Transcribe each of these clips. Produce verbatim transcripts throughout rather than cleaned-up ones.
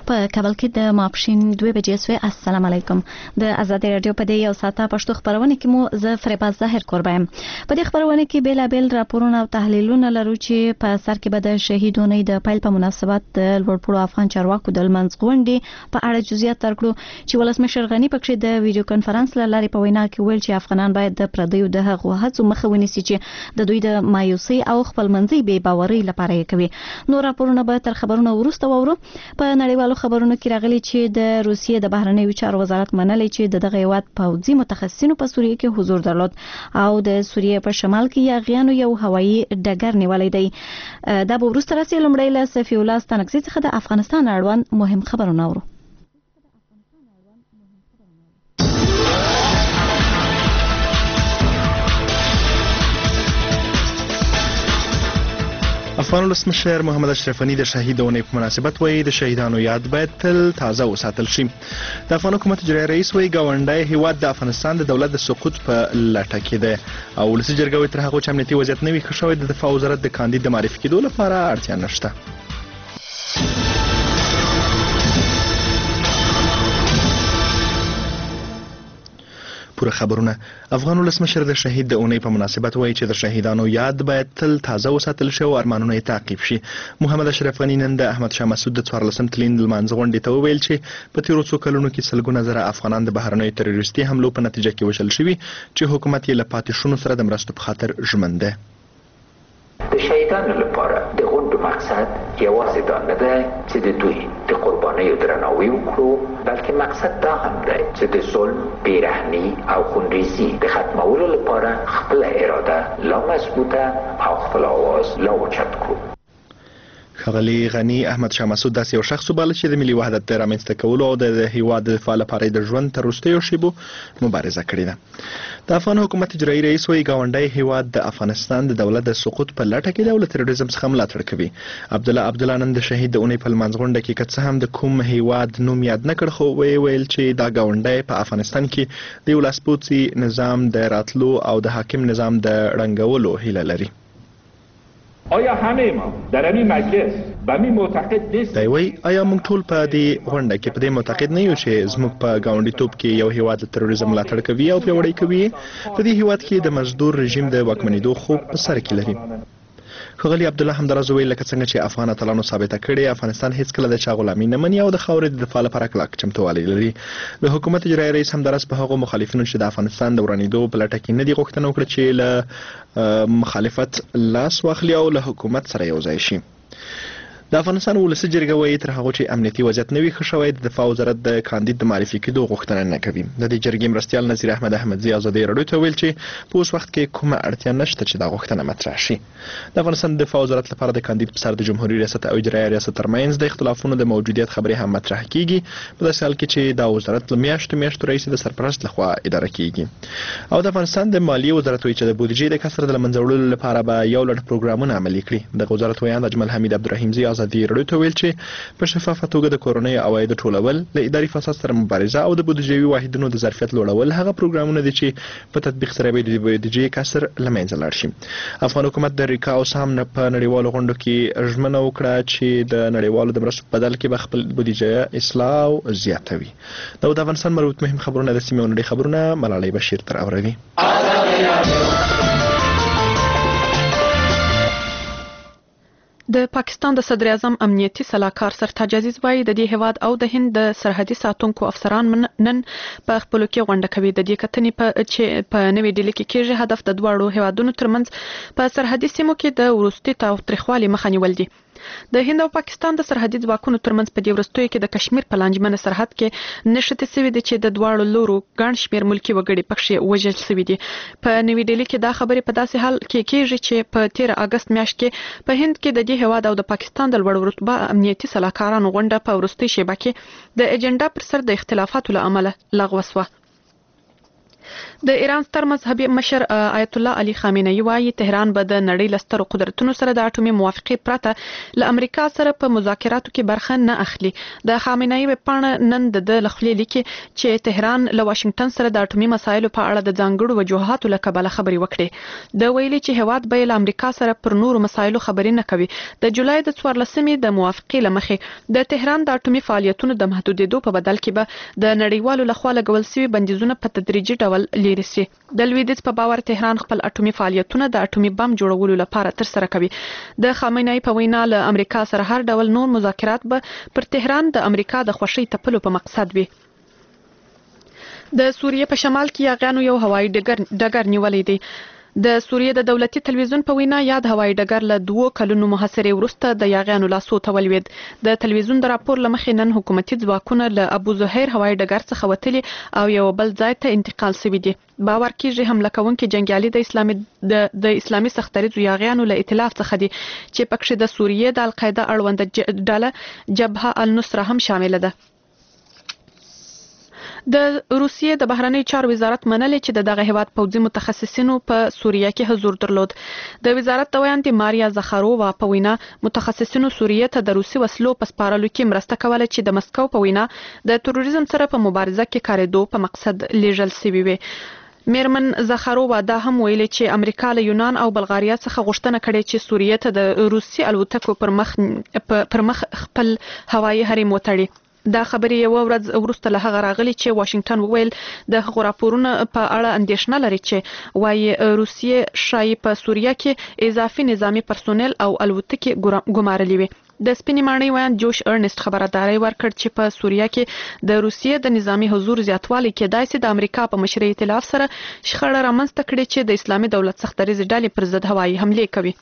په کابل کې د ماپښین دوه بجې سوې. السلام علیکم. د آزادۍ رادیو په دې یو ساعته پښتو خبرونه کې مو زه فریباز ظاهر قربایم. په دې خبرونه کې بیلابل راپورونه او تحلیلونه لرو چې په سر کې به د شهیدونو د پیل په مناسبت د لوړپوړو افغان چارواکو د لمنځغونډې په اړه جزئیات ترکړو چې ولسمشر غنی پکې د ویډیو کانفرنس لارې په وینا کې ویل چې افغانان باید د پردیو د هغو هڅو مخه ونیسي چې د دوی د مایوسۍ او خپلمنځي بې باورۍ لپاره یې کوي. نو راپورونه به تر خبرونه وروسته وورو. په نړیوالو خبرونو کې راغلي چې د روسیې د بهرنیو چارو وزارت منلي چې د دغه هیواد پوځي متخصصینو په سوریه کې حضور درلود او د سوریې په شمال کې یاغیانو یو هوایي ډګر نیولې دی. دا به وروسته راسي. لومړی له صفی الله ستانکزي څخه د افغانستان اړوند مهم خبرونه اورو. افغان ولسمشر محمد اشرف غنی د شهیدانو په مناسبت وایي د شهیدانو یاد باید تل تازه وساتل شي. د افغان حکومت اجرایي رئیس وایي ګاونډی هیواد د افغانستان د دولت د سقوط په لټه کې دی او ولسي جرګه وایي تر هغه چې امنیتي وضعیت نه وي ښه شوی د دفاع وزارت د کاندید د معرفي کېدو لپاره اړتیا نشته. پوره خبرونه. افغان ولسمشر د شهید د اونۍ په مناسبت وایي چې د شهیدانو یاد باید تل تازه وساتل شي او ارمانونه یې تعقیب شي. محمد اشرف غنی نن د احمد شاه مسعود د څوارلسم تلین لمانځغونډې ته وویل چې په تیرو څو کلونو کې سلګونه زره افغانان د بهرنیو تروریستي حملو په نتیجه کې وژل شوي چې حکومت یې له پاتې شونو سره د مرستو په خاطر ژمن دی. د شهیدانو لپاره د غونډو مقصد یوازې دا نه دی چې د دوی د قربانیو درناوی وکړو، بلکې مقصد دا هم دی چې د ظلم، بیرحمي او خونریزي د ختمولو لپاره خپل اراده لا مضبوطه او خپل آواز لا اوچت کړو. ښاغلي غني احمد شاه مسعود داسې یو شخص وباله چې د ملي وحدت د رامنځته کولو او د هیواد د دفاع لپاره د ژوند تر وروستیو شیبو مبارزه کړې ده. د افغان حکومت اجرایي رئیس وایي ګاونډی هیواد د افغانستان د دولت د سقوط په لټه کې دی او له تروریزم څخه ملاتړ کوي. عبدالله عبدالله نن د شهید د اونۍ په لمانځغونډه کې که څه هم د کوم هیواد نوم یاد نه کړ خو ویې ویل چې دا ګاونډی په افغانستان کې د یو لاسپوڅي نظام د راتلو او د حاکم نظام د ړنګولو هیله لري. آیا همه ما در این مجلس به می معتقد نیست؟ دی وی آیا موږ ټول په دې غونډه کې په دې معتقد نه یو چې زموږ په ګاونډیتوب کې یو هیواد د تروریزم ملاتړ کوي او پیاوړی کوي؟ په دې هیواد کې د مزدور رژیم د واکمنېدو خوب په سر کې لري. ښاغلي عبدالله همداراز وویل لکه څنګه چې افغان اتلانو ثابته کړې افغانستان هیڅکله د چا غلامي نه مني او د خاورې د دفاع لپاره کلک چمتووالی لري. د حکومت اجرایي رئیس همداراز په هغو مخالفینو چې د افغانستان د ورانېدو په لټه کې نه دي غوښتنه وکړه چې له مخالفت لاس واخلي او له حکومت سره یو ځای شي. د افغانستان ولسي جرګه وایي تر هغو چې امنیتي وضعیت نه وي ښه شوی د دفاع وزارت د کاندید د معرفي کېدو غوښتنه نه کوي. د دې جرګې مرستیال نظیر احمد احمدزي ازادۍ راډیو ته ویل چې په اوس وخت کې کومه اړتیا نشته چې دا غوښتنه مطرح شي. د افغانستان د دفاع وزارت لپاره د کاندید په سر د جمهوري ریاست او اجرایي ریاست ترمنځ د اختلافونو د موجودیت خبرې هم مطرح کیږي په داسې حال کې چې دا وزارت له میاشتو میاشتو راهیسې د سرپرست لخوا اداره کیږي. او د افغانستان د مالیې وزارت وایي چې د بودیجې د کسر د له منځه وړلو لپاره به یو لړ پروګرامونه عملي کړي. د وزارت ویاند اجمل حمید عبدالرحیمزي ازادۍ راډیو ته ویل چې په شفافه توګه د کورنیو عوایدو ټولول، له اداري فساد سره مبارزه او د بودیجوي واحدونو د ظرفیت لوړول هغه پروګرامونه دي چې په تطبیق سره به د بودیجې کسر له منځه لاړ شي. افغان حکومت د ریکا او سهم په نړیوالو غونډو کې ژمنه وکړه چې د نړیوالو د مرستو په بدل کې به خپل بودیجه اصلاح او زیاتوي. دا د افغانستان مربوط مهم خبرونه د سیمې او نړۍ خبرونه ملالۍ بشیر تر اوروي. د پاکستان د صدر اعظم امنیتي سلاکار سرتاج عزیز وایي د دې هیواد او د هند د سرحدي ساتونکو افسران نن په خپلو کې غونډه کوي. د دې کتنې په چې په نوې ډیلي کې کېږي هدف د دواړو هیوادونو ترمنځ په سرحدي سیمو کې د وروستي تاوتریخوالي مخه نیول دي. د هند او پاکستان د سرحدي ځواکونو ترمنځ په دې وروستیو کې د کشمیر په لانجمنه سرحد کې نښتې سوي دي چې د دواړو لورو ګڼ شمېر ملکي وګړي پکښې وژل سوي دي. په نوې ډیلي کې دا خبرې په داسې حال کې کېږي چې په تېره اګست میاشت کې په هند کې د دې هیواد او د پاکستان د لوړ رتبه امنیتي سلاکارانو غونډه په وروستۍ شیبه کې د اجنډا پر سر د اختلافاتو له امله لغوه شوه. د ایران ستر مذهبي مشر آیت الله علي خامنه‌ای وایي تهران به د نړۍ له سترو قدرتونو سره د اټومي موافقې پرته له امریکا سره په مذاکراتو کې برخه نه اخلي. د خامنه‌ای وپاڼه نن د لخلې لیکي چې تهران له واشنگټن سره د اټومي مسایلو په اړه د ځانګړو وجوهاتو له کبله خبرې وکړي. د ویلي چې هواد به له امریکا سره پر نورو مسایلو خبرې نه کوي. د جولای د څوارلسمې د موافقې لمخې د تهران د اټومي فعالیتونو د محدودېدو په بدل کې به د نړیوالو لخوا لګول شوي بندیزونه په تدریجي ډول لري سي. د لویدیځ په باور تهران خپل اټومي فعالیتونه د اټومي بم جوړولو لپاره تر سره کوي. د خامنه‌ای په وینا له امریکا سره هر ډول نور مذاکرات به پر تهران د امریکا د خوشي تپلو په مقصد وي. د سوریې په شمال کې یاغیانو یو هوایي ډګر ډګر نیولې دی. د سوریې د دولتي تلویزیون په وینا یاد هوایي ډګر له دوه کلونو محاصرې وروسته د یاغیانو لاسو ته ولوید. د تلویزیون د راپور لمخې نن حکومتي ځواکونه له ابو زهیر هوایي ډګر څخه وتلي او یو بل ځای ته انتقال شوي دي. باور کیږي حمله کوونکي جنگیالي د اسلامي د, د اسلامي سختریزو یاغیانو له ائتلاف څخه دي چې پکښې د سوریې د القاعده اړوند ډله جبهه النصره هم شامل ده. د روسیې د بهرنی چارو وزارت منلې چې د دغه هیواد پوځي متخصصینو په سوریه کې حضور درلود. د وزارت د ویاندې ماریا زخارووا په وینا متخصصینو سوریه ته د روسي وسلو په سپارلو کې مرسته کوله چې د مسکو په وینا د تروریزم سره په مبارزه کې کارېدو په مقصد لیږل شوي وي. میرمن زخارووا دا هم ویلي چې امریکا له یونان او بلغاریا څخه غوښتنه کړې چې سوریه ته د روسي الوتکو پر مخ پر مخ خپل هوایي حریم وتړي. دا خبرې یو ورځ وروسته له هغه راغلي چې واشنگټن وویل د هغو راپورونو په اړه اندېښنه لري چې وايي روسیې شایي په سوریه کې اضافي نظامی پرسونل او الوتکې ګمارلې وي. د سپینې ماڼۍ ویاند جوش ارنست خبرداري ورکړ چې په سوریه کې د روسیې د نظامی حضور زیاتوالی کېدای شي د امریکا په مشرۍ ائتلاف سره شخړه رامنځته کړي چې د اسلامي دولت سختریزې ډلې پر ضد هوایي حملې کوي.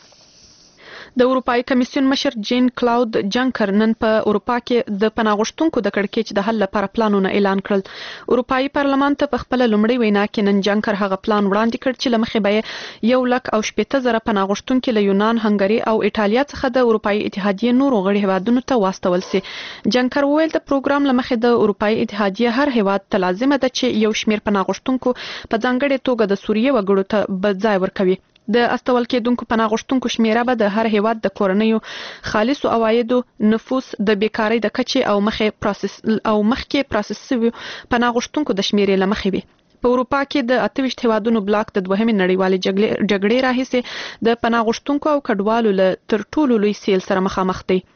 د اروپאי کمیسیون مشر جین کلاود جنکر نن په اروپا کې د پناه غوښتونکو د کړکېچ د حل لپاره پلانونه اعلان کړل. اروپאי پارلمان ته په خپل لومړی وینا کې نن جنکر هغه پلان وړاندې کړ چې لمخې به یو لک او شپږ زره پناه غوښتونکي له یونان، هنګري او ایټالیا څخه د اروپאי اتحادیې نورو غړي هیوادونو ته واستول شي. جنکر وویل د پروګرام لمخې د اروپאי اتحادیې هر هیواد ته لازمه ده چې یو شمیر پناه غوښتونکو په ځانګړې توګه د سوریې وګړو ته به ځای ورکوي. د استول کېدونکو پناه غوښتونکو شمیره به د هر هیواد د کورنیو خالصو عوایدو، نفوس، د بیکارۍ د کچې او مخې پروسس او مخکې پروسس شوي پناه غوښتونکو د شمیرې له مخې وي. په اروپا کې د اته ویشت هیوادونو بلاک د دوهمې نړیوالې جګړې راهیسې د پناه غوښتونکو او کډوالو له تر ټولو لوی سیل سره مخامخ دی.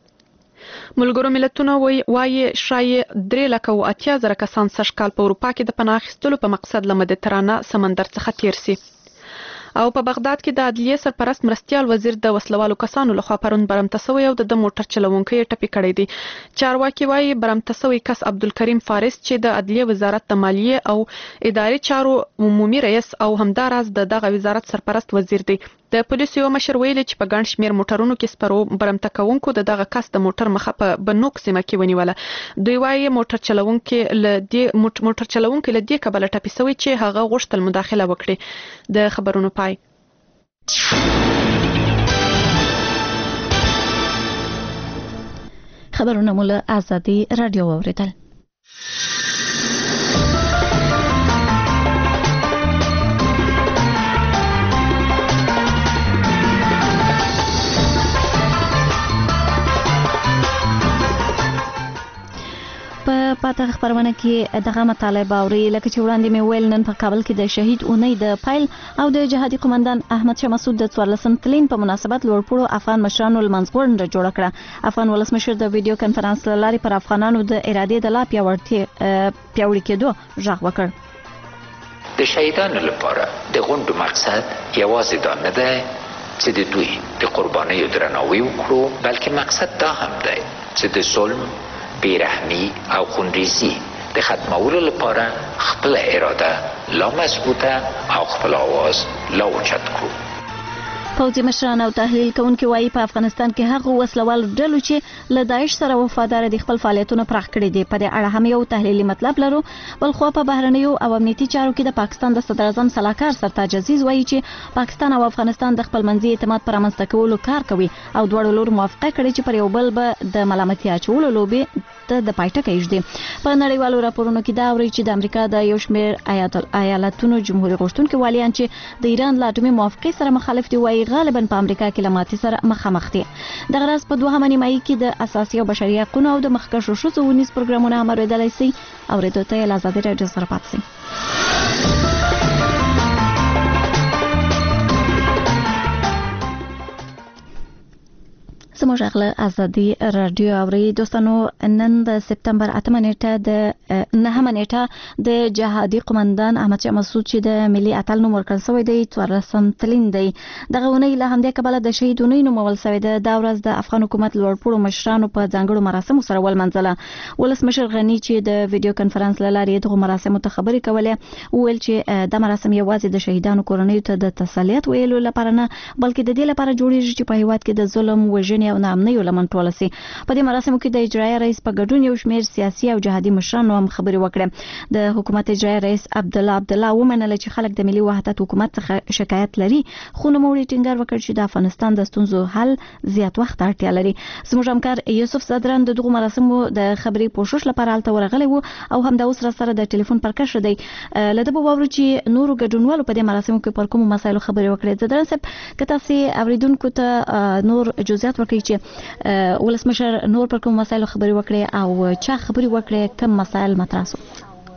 ملګرو ملتونو وایي شایي درې لکه او اتیا زره کسان سږ کال په اروپا کې د پناه اخیستلو په مقصد له مدیترانه سمندر څخه تیر سي. او په بغداد کې د عدلیې سرپرست مرستیال وزیر د وسلوالو کسانو لخوا پرون برمته شوی او د موټر چلوونکی ټپي کړی دی. چارواکي وایي برمته شوی کس عبدالکریم فارس چې د عدلیې وزارت د مالیې او اداري چارو عمومي رئیس او همداراز د دغه وزارت سرپرست وزیر دی. د پولیسو یو مشر ویلي چې په ګڼ شمیر موټرونو کې سپرو برمته کوونکو د دغه کس د موټر مخه په بنوک سیمه کې ونیوله. دوی وایي موټر چلوونکی له دې موټر چلوونکی له دې کبله ټپي شوی چې هغه غوښتل مداخله وکړي. د خبرونو پای. خبرونه مو له آزادي رادیو واوریدل. په پاتې خبرونه کې دغه مطالبه اوري لکه چې وړاندې مې ویل نن په کابل کې د شهید اونۍ د پایل او د جهادي قومندان احمد شاه مسعود د څوارلسم تلین په مناسبت لوړپوړو افغان مشرانو لمنځغونډه جوړه کړه. افغان ولسمشر د ویډیو کانفرنس له لارې پر افغانانو د ارادې د لا پیاوړي کېدو غږ وکړ. د شهیدانو لپاره د غونډو مقصد یوازې دا نه دی چې د دوی د قربانیو درناوی وکړو، بلکې مقصد دا هم دی چې د ظلم، بیرحمی او خونریزی د ختمولو لپاره خپل اراده لا مضبوطه او خپل آواز لا اوچت کړو. پوځي مشران او تحلیل کوونکي وایي په افغانستان کې هغه وسلوال ډلو چې له داعش سره وفادار دي خپل فعالیتونه پراخ کړي دي. په دې اړه هم یو تحلیلي مطلب لرو. بل خو په بهرنیو او امنیتي چارو کې د پاکستان د صدر اعظم سلاکار سرتاج عزیز وایي چې پاکستان او افغانستان د خپل منځي اعتماد پر رامنځته کولو کار کوي او دواړو لور موافقه کړې چې پر یو بل به د ملامتیا اچولو لوبې ته د پایټکه ایږدي. په نړیوالو راپورونو کې دا اوري چې د امریکا د یو شمېر ایالتونو جمهوریت غوښتونکي والیان چې د ایران له اټومي موافقې سره مخالف دي وایي غالبا په امریکا کې له ماتې سره مخامخ دي. دغه راز په دوهمه نیمایي کې د اساسي او بشري حقوقو او د مخکښو ښځو ونیز پروګرامونه هم اورېدلی سي. اورېدو ته یې له ازادي راډیو سره پاتې سئ. زموږ غله ازادي رادیو اوري دوستانو، نن د سپتمبر اتمه نیټه د نهمه نیټه د جهادي قومندان احمد شاه مسعود چې د ملي اتل نوم ورکړل شوی دی څوارلسم تلین دی. دغه ونې له همدې کبله د شهید ونې نومول شوی دی. دا ورځ د افغان حکومت لوړپوړو مشرانو په ځانګړو مراسمو سره ولمنځله. ولسمشر غني چې د ویډیو کنفرانس له لارې دغه مراسمو ته خبرې کولې وویل چې دا مراسم یوازې د شهیدانو کورنیو ته د تسلیت ویلو لپاره نه بلکې د دې لپاره جوړیږي چې په هیواد کې د ظلم وژنې او ناامنۍ لمن ټوله سي. په دې مراسمو کې د اجرایه رئیس په ګډون یو شمېر سیاسي او جهادي مشرانو هم خبرې وکړې. د حکومت اجرایه رئیس عبد الله عبد الله ومنله چې خلک د ملي وحدت حکومت څخه شکایت لري، خو نوموړي ټینګار وکړ چې د افغانستان د ستونزو حل زیات وخت اړتیا لري. زموږ همکار یوسف صدران د دغه مراسمو د خبرې پوښښ لپاره هلته ورغلی و او همدا اوس را سره د ټلیفون پر کښ دی. له ده به واورو چې نورو ګډونوالو په دې مراسمو کې پر کومو مسایلو خبرې وکړې. صدران صاحب، که تاسې اوریدونکو ته نور جزئیات ورکړئ چې ولسمشر نور پر کوم مسایلو خبرې وکړي او چا خبرې وکړي، کوم مسایل مطرح سو؟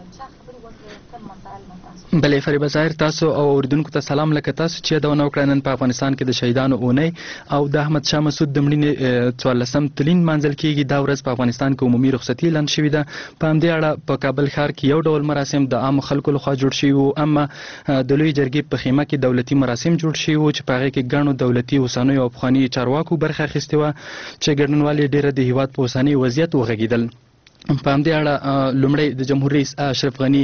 بلې فریبه ظاهر، تاسو او اوریدونکو ته سلام. لکه تاسو چې یادونه وکړه، نن په افغانستان کې د شهیدانو اونۍ او د احمد شاه مسعود د مړینې څوارلسم تلین منځل کېږي. دا ورځ په افغانستان کې عمومي رخصتي اعلان شوې ده. په همدې اړه په کابل ښار کې یو ډول مراسم د عامو خلکو لخوا جوړ شوي وو، اما د لوی جرګې په خیمه کې دولتي مراسم جوړ شوي وو چې په هغې کې ګڼو دولتي اوسنیو او پخوانیو چارواکو برخه اخیستې وه چې ګډونوال یې ډېره د هیواد په اوسني وضعیت وغږېدل. په همدې اړه لومړی د جمهور رئیس اشرف غني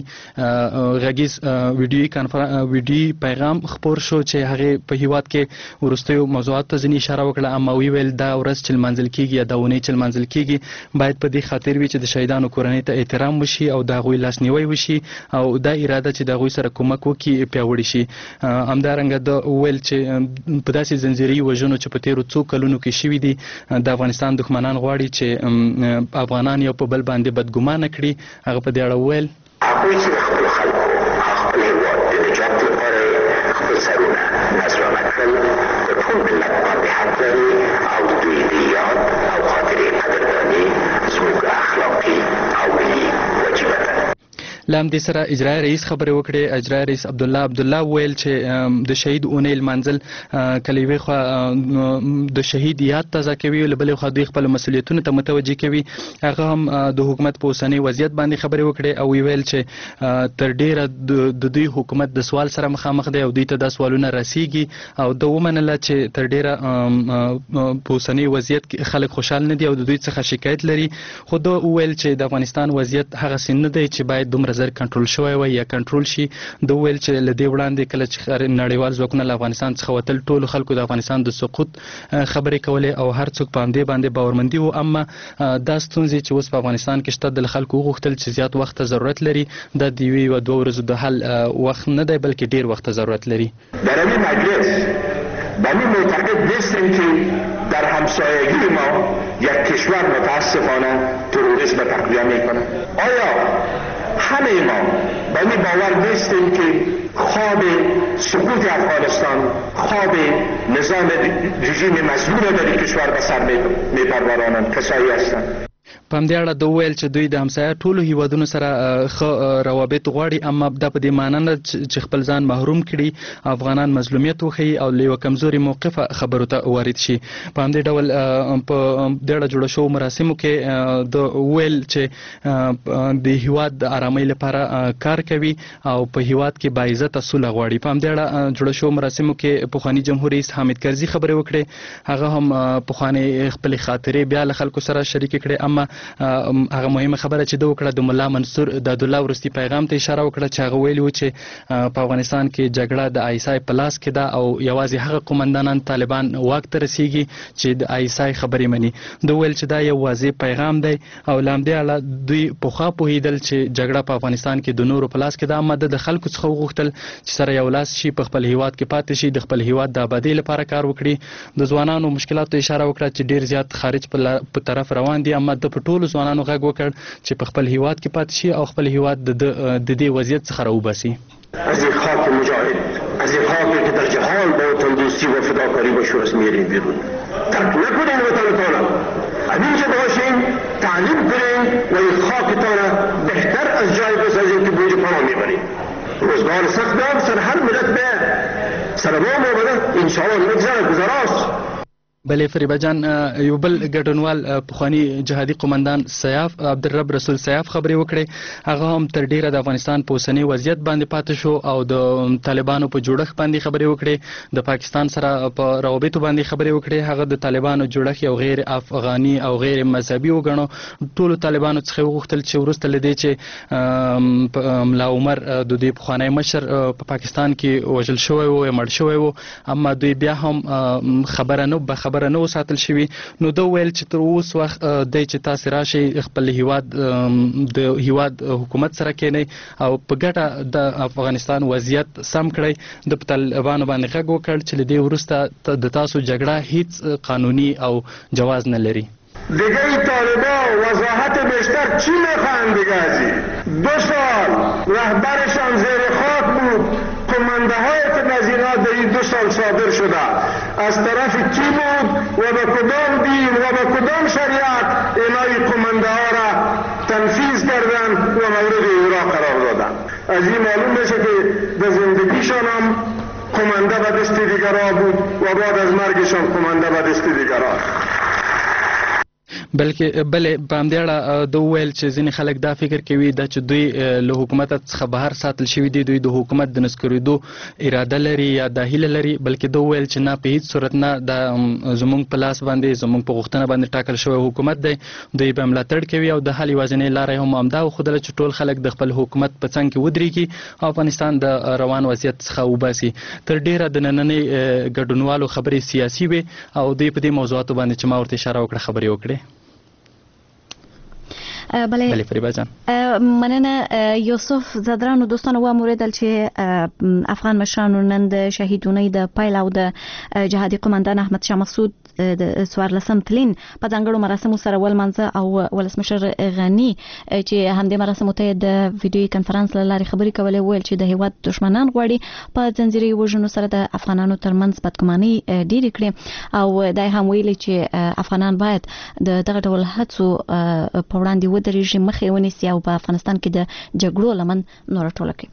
غږیز ویډیوي کانفرنس ویډیوي پیغام خپور شو چې هغې په هیواد کې وروستیو موضوعاتو ته ځینې اشاره وکړه، اما ویل دا ورځ چې لمانځل کېږي یا دا اونۍ چې لمانځل کېږي باید په دې خاطر وي چې د شهیدانو کورنۍ ته احترام وشي او د هغوی لاسنیوی وشي او دا اراده چې د هغوی سره کومک وکړي پیاوړې شي. همدارنګه د ویل چې په داسې زنځیري وژنو چې په تېرو څو کلونو کې شوي دي، د افغانستان دښمنان غواړي چې افغانان یو په بل باندې بدګمانه کړي. هغه په دې اړه وویل هغوی چې خپل خلکو خپل هېواد د نجات لپاره خپل سرونه نذرانه کړل، د ټول ملت باندې حق لري او د دوی د یاد او خاطرې قدرداني زموږ اخلاقي او ملي وجیبه ده. له همدې سره اجرایه رئیس خبرې وکړې. اجرایه رئیس عبدالله عبدالله وویل چې د شهید اونۍ لمانځل کله یوې خوا د شهید یاد تازه کوي، له بلې خوا دوی خپلو مسؤلیتونو ته متوجه کوي. هغه هم د حکومت په اوسني وضعیت باندې خبرې وکړې او ویل چې تر ډیره د دوی حکومت د سوال سره مخامخ دی او دوی ته دا سوالونه رسیږي او د ومنله چې تر ډیره په اوسني وضعیت کې خلک خوشحال نه دي او د دوی څخه شکایت لري. خو دا وویل چې د افغانستان وضعیت هغسې نه دی چې باید دومره زر کنټرول شوی وي یا کنټرول شي. د ویل چې له دې وړاندې کله چې نړیوال ځواکونه له افغانستان څخه وتل، ټولو خلکو د افغانستان د سقوط خبرې کولې او هر څوک په همدې باندې باورمندي وو. اما دا ستونزې چې اوس په افغانستان کې شته، د خلکو وغوښتل چې زیات وخت ته ضرورت لري. دا د یوې یا دوه ورځو د حل وخت نه دی بلکې ډېر وخت ته ضرورت لري. در این مجلس بنی معتقد نیستیم که در همسایگی ما یک کشور متاسفانه تروریسم تقویه میکنه. آیا همه ما بنی باور نیستیم که خواب سقوط افغانستان، خواب نظام رژیم مظلوم در این کشور به سر میپرورانند کسایی هستند؟ په همدې اړه د وویل چې دوی د همسایه ټولو هیوادونو سره ښه روابط غواړي، اما دا په دې معنی نه چې خپل ځان محروم کړي، افغانان مظلومیت وښیي او له یوه کمزوري موقفه خبرو ته وارد شي. په همدې ډول په دې اړه جوړه شوو مراسمو کې د وویل چې د هیواد د ارامۍ لپاره کار کوي او په هیواد کې باعزته سوله غواړي. په همدې اړه جوړه شوو مراسمو کې پخواني جمهور رئیس حامد کرزي خبرې وکړې. هغه هم پخوانۍ خپلې خاطرې بیا له خلکو سره شریکې کړې، اما هغه مهمه خبره چې د وکړه د ملا منصور د الله ورستی پیغام ته اشاره وکړه چې هغه ویلي و چې په افغانستان کې جګړه د آیسای په لاس کې ده او یوازې هغه قومندانان طالبان واک ته رسیږي چې د آیسای خبرې مني. د ویل چې دا یو واضح پیغام دی او له همدې اړه دوی پخوا پوهېدل چې جګړه په افغانستان کې د نورو په لاس کې ده، اما د خلکو څخه وغوښتل چې سره یو لاس شي، په خپل هیواد کې پاتې شي، د خپل هیواد د آبادۍ لپاره کار وکړي. د ځوانانو مشکلاتو اشاره وکړه چې ډیر زیات خارج په طرف روان دي، اما د په ټولو ځوانانو غږ وکړ چې په خپل هیواد کې پاتې شي او خپل هیواد د د دې وضعیت څخه راوباسي. از این خاک مجاهد، از این خاکی که در جهان با وطندوستی و فداکاری با شورش میریم بیرون. ترک نکنین وطنتان را، همینجا باشین، تعلیم کنین و این خاکتان را بهتر از جای بسازین که بوج پناه میبرین. روزگار سخت هم سر هر ملت به سر ما آمده انشاءالله نگذره گذراست. بلې فریبه جان یو بل ګډونوال پخوانی جهادي قومندان سیاف عبدالرب رسول سیاف خبرې وکړې. هغه هم تر ډیره د افغانستان په اوسني وضعیت باندې پاتې شو او د طالبانو په جوړښت باندې خبرې وکړې. د پاکستان سره په روابطو باندې خبرې وکړې. هغه د طالبانو جوړښت یو غیر افغاني او غیر مذهبي وګڼو. ټولو طالبانو څخه وغوښتل چې وروسته له دې چې ملا عمر د دې پخوانی مشر په پاکستان کې وژل شوی و یا مړ شوی و، اما دوی بیا هم خبره نه به خبره نه وساتل شوي. نو دا ویل چې تر اوس وخت دی چې تاسې راشئ خپل هیواد د هیواد حکومت سره کینئ او په ګټه د افغانستان وضعیت سم کړئ. د طالبانو باندې غږ وکړ چې له دې وروسته د تاسو جګړه هیڅ قانوني او جواز نه لري. دیگه این طالبا وضاحت بیشتر چی میخواهند دیگه از این؟ دو سال رهبرشان زیر خاک بود. کمانده های تنظیرات در این دو سال صادر شده از طرف کی بود و به کدام دین و به کدام شریعت اینای کمانده ها را تنفیذ کردن و مورد اجرا قرار دادن. از این معلوم میشه که در زندگیشان هم کمانده به دست دیگرها بود و بعد از مرگشان کمانده به دست دیگرها. بلکې بلې په همدې اړه د وویل چې ځینې خلک دا فکر کوي دا چې دوی له حکومت څخه بهر ساتل شوي دي، دوی د حکومت د نسکورېدو اراده لري یا دا هیله لري. بلکې دا وویل چې نه، په هیڅ صورت نه، دا زموږ په لاس باندې زموږ په غوښتنه باندې ټاکل شوی حکومت دی، دوی به ملاتړ کوي او د حل یوازینۍ لاره هم همدا وښودله چې ټول خلک د خپل حکومت په څنګ کې ودرېږي او افغانستان د روان وضعیت څخه وباسي. تر ډیره د نننۍ ګډونوالو خبرې سیاسي وې او دوی په دې موضوعاتو باندې چې ما ورته اشاره وکړه خبرې وکړې. بله فریبا جان مننه. یوسف زدرانو دوستانو و موریدل چې افغان مشرانو نن د شهیدونې د پایل او د جهادي قومندان احمد شاه مسعود د سوارلسم تلین په ځانګړو مراسمو سره ولمنځه او ولسمشر غنی چې همدې مراسمو ته د ویډیو کانفرنس له لارې خبرې کولې، ویل چې د هیواد دشمنان غواړي په ځنځیري وژنو سره د افغانانو ترمنځ بدګماني ډېرې کړي او دا هم ویلي چې افغانان باید د دغه ډول هڅو په وړاندې ودرېږي، مخې ونیسي او په افغانستان کې د جګړو لمن نوره ټوله کړي.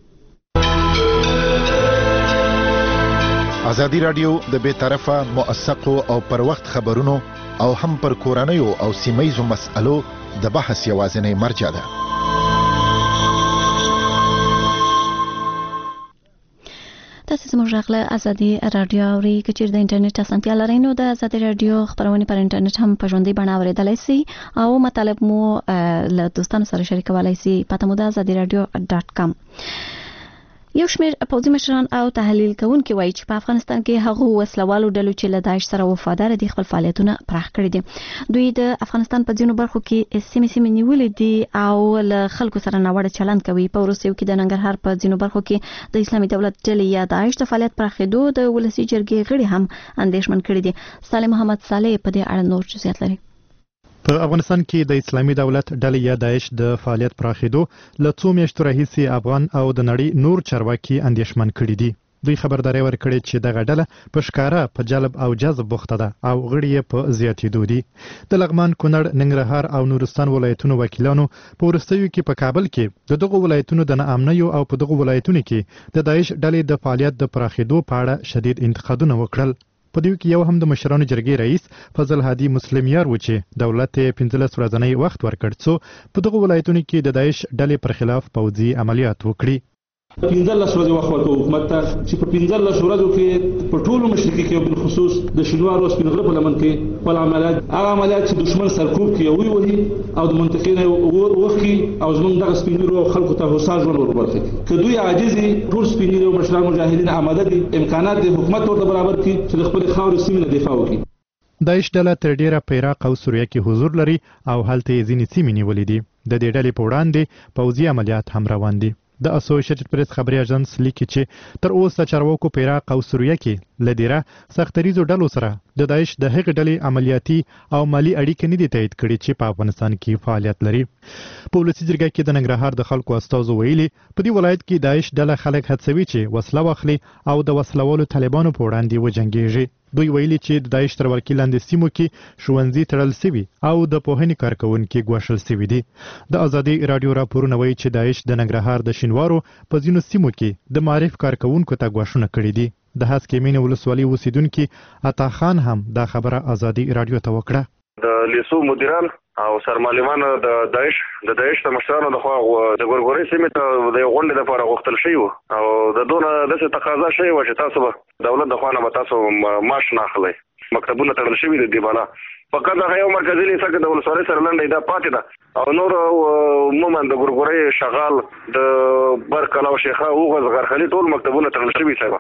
ازادي راډیو د بې طرفه موثقو او پر وخت خبرونو او هم پر کورنیو او سیمهیزو مسألو د بحث یوازینۍ مرجع ده. تاسو زموږ غږ ازادي راډیو اورئ. که چیرې د انټرنیټ اسانتیا لرئ نو د ازادي راډیو خبرونه پر انټرنیټ هم په ژوندۍ بڼه اورېدلای شئ او مطالب مو له دوستانو سره شریکولای شئ. پته مو د ازادي راډیو ډاټ کام. یو شمېر پوځي مشران او تحلیل کوونکي وایي چې په افغانستان کې هغو وسلوالو ډلو چې له داعش سره وفادار دي خپل فعالیتونه پراخ کړي دي. دوی د افغانستان په ځینو برخو کې سیمې سیمې نیولې دي او له خلکو سره ناوړه چلند کوي. په وروستیو کې د ننګرهار په ځینو برخو کې د اسلامي دولت ډلې یا داعش د فعالیت پراخېدو د ولسي جرګې غړي هم اندېښمن کړي دي. صالح محمد صالح په دې اړه نور جزئیات لري. په افغانستان کې د اسلامي دولت ډلې یا داعش د فعالیت پراخېدو له څو میاشتو راهیسې افغان او د نړۍ نور چارواکي اندېښمن کړي دي. دوی خبرداري ورکړې چې دغه ډله په ښکاره په جلب او جذب بوخته ده او غړي یې په زیاتېدو دي. د لغمان، کونړ، ننګرهار او نورستان ولایتونو وکیلانو په وروستیو کې په کابل کې د دغو ولایتونو د ناامنیو او په دغو ولایتونو کې د داعش ډلې د فعالیت د پراخېدو په اړه شدید انتقادونه وکړل. په دې کې یو هم د مشرانو جرګې رئیس فضل هادي مسلم یار و چې دولت یې پنځلس ورځنی وخت ورکړ څو په دغو ولایتونو کې د داعش ډلې پر خلاف پوځي عملیات وکړي. پنځلس ورځې وخت ورکړو حکومت ته چې په پنځلس ورځو کې په ټولو مشرقي کې بالخصوص د شینوارو سپین غره په لمن کې خپل عملیات هغه عملیات چې دشمن سرکوب کې ویولي او د منطقې نه وښکي او زموږ دغه سپین ږیرو خلکو ته هوسا ژوند وربرخي. که دوی عاجزي ټول سپین ږیرو مشران مجاهدین آماده دي امکانات د حکومت ورته برابر کړي چې د خپل خاورې سیمې نه دفاع وکړي. داعش ډله تر ډیره په عراق او سوریه کې حضور لري او هلته یې ځینې سیمې نیولې دي. د دې ډلې په وړاندې پوځي عملیات هم روان دي. د اسوسییټډ پریس خبري اژانس لیکي چې تر اوسه چارواکو په عراق او سوریه کې لدیره سختریزو ډلو سره د داعش د هغې ډلې عملیاتي او مالی اړیکې نه دي تایید کړي چې په افغانستان کې فعالیت لري. په ولسي جرګه کې د ننګرهار د خلکو استازو ویلي په دې ولایت کې داعش ډله خلک هڅوي چې وسله واخلي او د وسلوالو طالبانو په وړاندې وجنګېږي. دوی ویلي چې د داعش تر ولکې لاندې سیمو کې ښوونځي تړل سوي او د پوهنې کارکوونکي ګوښل سوي دي. د ازادي راډیو راپورونه وایي چې داعش د ننګرهار د شینوارو په ځینو سیمو کې د معارف کارکوونکو ته ګواښونه کړي دي. د هسکې مینې ولسوالۍ اوسیدونکي عطا خان هم دا خبره ازادي راډیو ته وکړه. د لیسو مدیران او سرمعلمان د داعش د داعش د مشرانو د خوا د ګورګوري سیمې ته د غونډې لپاره غوښتل شوي وو او د دونه داسې تقاضا شوې وه چې تاسو به دولت د خوا نه به تاسو معاش نه اخلئ. مکتبونه تړل شوي دي دې بالا. فقط هغه یو مرکزي لیسه کې د ولسوالۍ سره لنډه دا پاتې ده او نور عموما د ګورګوري شغال د برکل او شیخه اوغوز غرخلي ټول مکتبونه تړل شوي صاحب.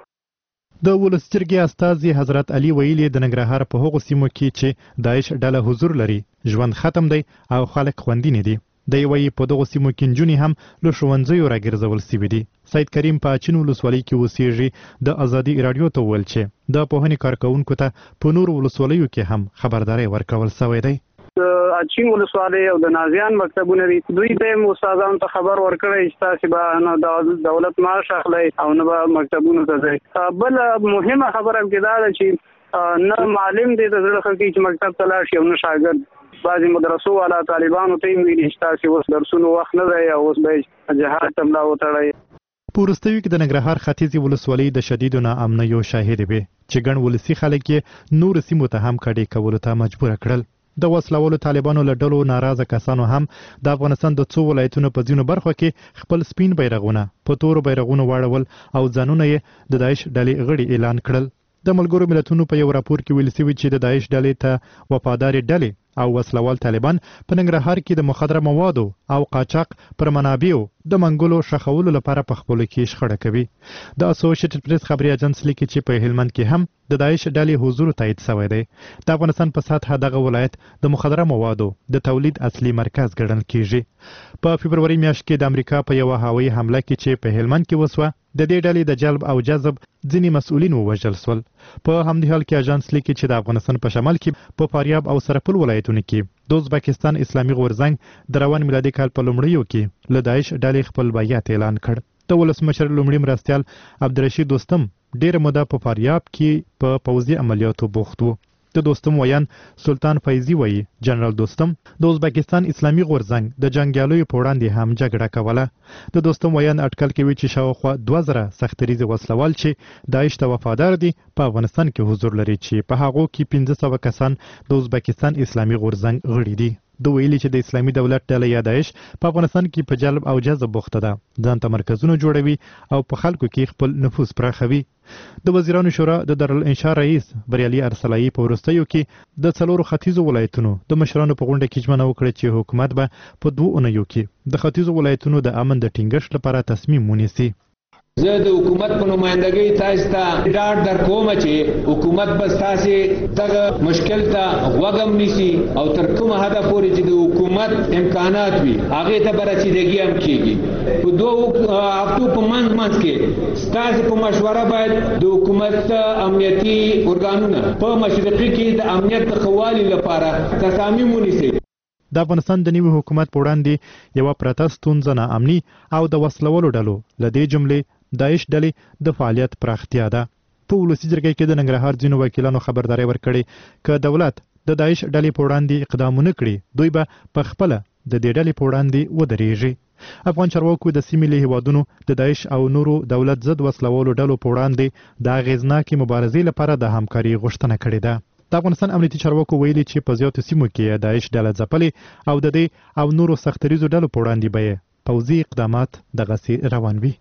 د ولس جرګې استازي حضرت علي ویلي د ننګرهار په هغو سیمو کې چې داعش ډله حضور لري ژوند ختم دی او خلک خوندي نه دي. دی وایي په دغو سیمو کې نجونې هم له ښوونځیو راګرځول سوي دي. سید کریم په اچین ولسوالۍ کې اوسېږي. د ازادي راډیو ته وویل چې د پوهنې کارکوونکو ته په نورو ولسوالیو کې هم خبرداری ورکول سوی دی. د اچین ولسوالۍ او د نازیان مکتبونه دي. دوی ته هم استادانو ته خبر ورکړی چې تاسې به نه د دولت معاش اخلئ او نه به مکتبونو ته ځئ. بل مهمه خبره پکې دا ده چې نه معلم دی د زړه ښه کوي چې مکتب ته لاړ شي او نه شاګرد. بعضې مدرسو والا طالبانو ته یې ویلي چې تاسې اوس درسونو وخت نه دی او اوس به جهاد ته ملا وتړئ. په وروستیو کې د ننګرهار ختیځې ولسوالۍ د شدیدو ناامنیو شاهدې وې چې ګڼ ولسي خلک یې نورو سیمو ته هم کډې کولو ته مجبوره کړل. د وسلوالو طالبانو له ډلو ناراضه کسانو هم د افغانستان د څو ولایتونو په ځینو برخو کې خپل سپین بیرغونه په تورو بیرغونو واړول او ځانونه یې د داعش ډلې غړي اعلان کړل. د ملګرو ملتونو په یو راپور کې ویل شوي چې د داعش ډلې ته وفادارې ډلې او وسلوال طالبان په ننګرهار کې د مخدره موادو او قاچاق پر منابعو د منګولو شخولو لپاره په خپلو کې شخړه کوي. د اسوسییټډ پریس خبري اژانس لیکي چې په هلمند کې هم د داعش ډلې حضور تایید شوی دی. د افغانستان په سطحه دغه ولایت د مخدره موادو د تولید اصلي مرکز ګڼل کیږي. په فبروري میاشت کې د امریکا په یو هوایي حمله کې چې په هلمند کې وسوه د دې ډلې د جلب او جذب ځینې مسؤلین ووژل شول. په همدې حال کې اژانس لیکي چې د افغانستان په شمال کې په فاریاب او سرپل ولایتونو کې د ازبکستان اسلامي غورځنګ د روان میلادي کال په لومړیو کې له داعش ډلې خپل بیعت اعلان کړ. د ولسمشر لومړي مرستیال عبدالرشید دوستم ډېره موده په فاریاب کې په پوځي عملیاتو بوخت و. د دوستم ویان سلطان فیضي وایي جنرال دوستم د ازبکستان اسلامي غورځنګ د جنګیالیو په وړاندې هم جګړه کوله. د دوستم ویان اټکل کوي چې شاوخوا دوه زره سختریزې وسلوال چې داعش ته وفادار دي په افغانستان کې حضور لري چې په هغو کې پنځه سوه کسان د ازبکستان اسلامي غورځنګ غړي دي. دوی ویلي چې د اسلامي دولت ډله یا داعش په افغانستان کې په جلب او جذب بوخته ده. ځان ته مرکزونه جوړوي او په خلکو کې خپل نفوذ پراخوي. د وزیرانو شورا د دارالانشا رئیس بریالي ارسلایي په وروستیو کې د څلورو ختیځو ولایتونو د مشرانو په غونډه کې ژمنه وکړه چې حکومت به په دوه اونیو کې د ختیځو ولایتونو د امن د ټینګښت لپاره تصمیم ونیسي. زه د حکومت په نمائندګۍ تاسو ته ډاډ درکوم چې حکومت به ستاسې دغه مشکل ته غوږ هم نیسي او تر کومه حده پورې چې د حکومت امکانات وي هغې ته به رسیدګي هم کېږي. په دوه هفتو په منځ منځ کې ستاسې په مشوره باید د حکومت امنیتي ارګانونه په مشرقي کې د امنیت د ښه والي لپاره تصامیم ونیسي. د افغانستان د نوي حکومت په وړاندې یوه پرته ستونزه ناامني او د وسلوالو ډلو له دې جملې داعش ډلې د فعالیت پراختیا ده. په ولسي جرګه کې د ننګرهار ځینو وکیلانو خبرداری ورکړې که دولت د داعش ډلې په وړاندې اقدامونه کړي دوی به په خپله د دې ډلې په وړاندې ودرېږي. افغان چارواکو د سیمې له هیوادونو د داعش او نورو دولت ضد وسلوالو ډلو په وړاندې د اغېزناکې مبارزې لپاره د همکاري غوښتنه کړې ده. د افغانستان امنیتي چارواکو ویلي چې په زیاتو سیمو کې داعش ډله ځپلې او د دې او نورو سختریزو ډلو په وړاندې به یې پوځي اقدامات دغسې روان وي.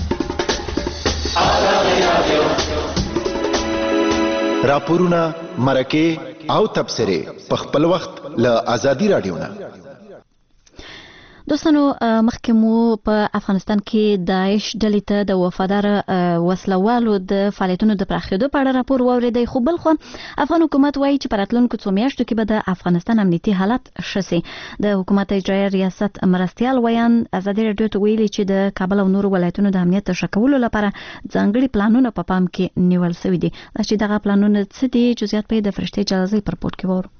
راپورونه مرکه او تبصره په خپل وخت له ازادي راډیو نه. دوستانو مخکې مو په افغانستان کې داعش ډلې ته د وفادار وسلوالو د فعالیتونو د پراخېدو په اړه راپور واوریدی، خو بل خو افغان حکومت وایي چې په راتلونکو څو میاشتو کې به د افغانستان امنیتي حالت ښه سي. د حکومت اجرایه ریاست مرستیال ویان ازادي راډیو ته ویلي چې د کابل او نورو ولایتونو د امنیت ښه کولو لپاره ځانګړي پلانونه په پام کې نیول شوي دي. چې دغه پلانونه څه دي، جزئیات په د فرشتي جلازي پر پورت کې وورو.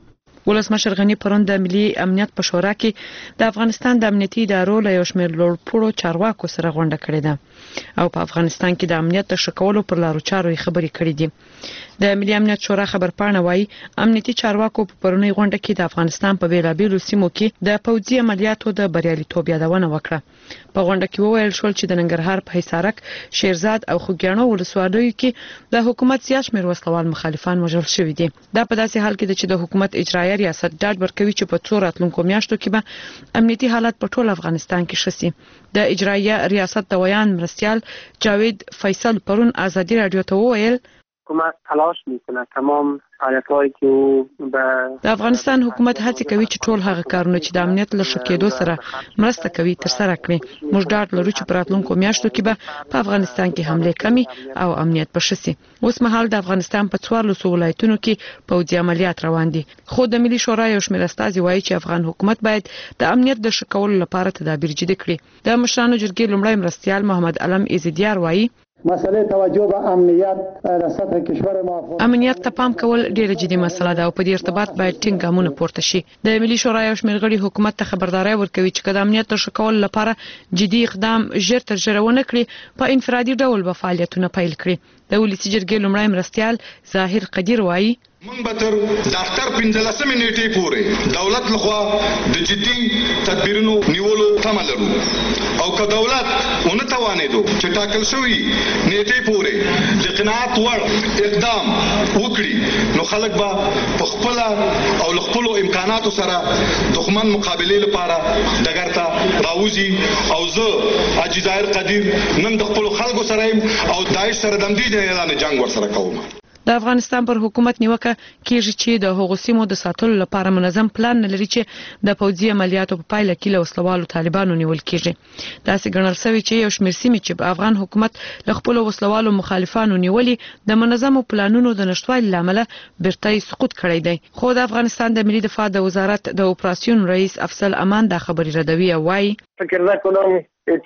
ولسمشر غنی پرون د ملي امنیت په شورا کې د افغانستان د امنیتي ادارو له یو شمېر لوړپوړو چارواکو سره غونډه کړې ده او په افغانستان کې د امنیت د ښه کولو پر لارو چارو خبرې کړې دي. د ملي امنیت شورا خبرپاڼه وایي امنیتي چارواکو په پرونی غونډه کې د افغانستان په بیلابیلو سیمو کې د پوځي عملیاتو د بریالیتوب یادونه وکړه. په غونډه کې وویل شول چې د ننګرهار په حصارک، شیرزاد او خوږیاڼو ولسوالیو کې د حکومت زیات شمېر وسلوال مخالفان وژل شوي دي. دا په داسې حال کې ده چې د حکومت اجرایه ریاست ډاډ ورکوي چې په څو راتلونکو میاشتو کې به امنیتي حالت په ټول افغانستان کې ښه سي. د اجرایه ریاست د ویان مرستیال جاوید فیصل پرون ازادي راډیو ته وویل حکومت تلاش میکنه تمام حالتایی که او به د افغانستان حکومت هڅه کوي چې ټول هغه کارونه چې د امنیت له ښه کېدو سره مرسته کوي ترسره کړي. موږ ډاډ لرو چې په راتلونکو میاشتو کې به په افغانستان کې حمله کمي او امنیت به ښه سي. اوس مهال د افغانستان په څوارلسو ولایتونو کې پوځي عملیات روان دي، خو د ملي شورا یو شمېر استازي وایي چې افغان حکومت باید د امنیت د ښه کولو لپاره تدابیر جدي کړي. د مشرانو جرګې لومړی مرستیال محمد علم ایزدیار وایي مسئله توجه به امنیت در سطح کشور ما امنیت ته پام کول ډیره جدي مسله ده او په دې ارتباط باید ټینګ ګامونه پورته شي. د ملي شورا یو شمېر غړي حکومت ته خبرداري ورکوي چې کله امنیت ته ښه کول لپاره جدي اقدام ژر تر ژره ونه کړي په انفرادي ډول به فعالیتونه پیل کړي. د ولسی جرګې لومړی مرستیال ظاهر قدیر وایي موږ به تر د اختر پنځلسمې نیټې پورې دولت لخوا د جدي تدبیرونو نیولو تمه لرو او که دولت ونه توانېدو چې ټاکل شوي نیټې پورې د قناعت وړ اقدام وکړي نو خلک به په خپله او له خپلو امکاناتو سره دښمن مقابلې لپاره ډګر ته راوځي. او زه حاجي ظاهر قدیر نن د خپلو خلکو سره یم او داعش سره د همدې اعلان جنګ ورسره کوم. د افغانستان پر حکومت نیوکه کیږي چې د هغو سیمو د ساتلو لپاره منظم پلان نه لري چې د پوځي عملیاتو په پایله کې له وسلوالو طالبانو نیول کیږي. داسې ګڼل شوی چې یو شمېر سیمې چې په افغان حکومت له خپلو وسلوالو مخالفانو نیولې د منظمو پلانونو د نشټوالي له امله بیرته سقوط کړی دی. خو د افغانستان د ملي دفاع د وزارت د اپراسیون رئیس افضل امان دا خبري ردوي او وایي فکر نکنم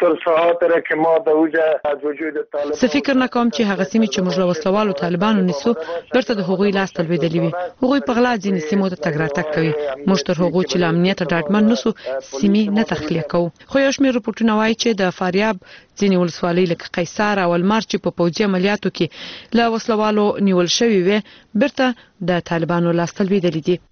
زه فکر نه کوم چې هغه سیمې چې موږ له وسلوالو طالبانو نیسو بیرته د هغوی لاس ته لوېدلې وي. هغوی په غلا ځینې سیمو ته تګ راتګ کوي. موږ تر هغو چې له امنیته ډاډمن نسو سیمې نه تخلیه کوو. خو یو شمېر رپورټونه وایي چې د فاریاب ځینې ولسوالۍ لکه قیصار او المار چې په پوځي عملیاتو کې له وسلوالو نیول شوي وي بیرته د طالبانو لاس ته لوېدلې دي.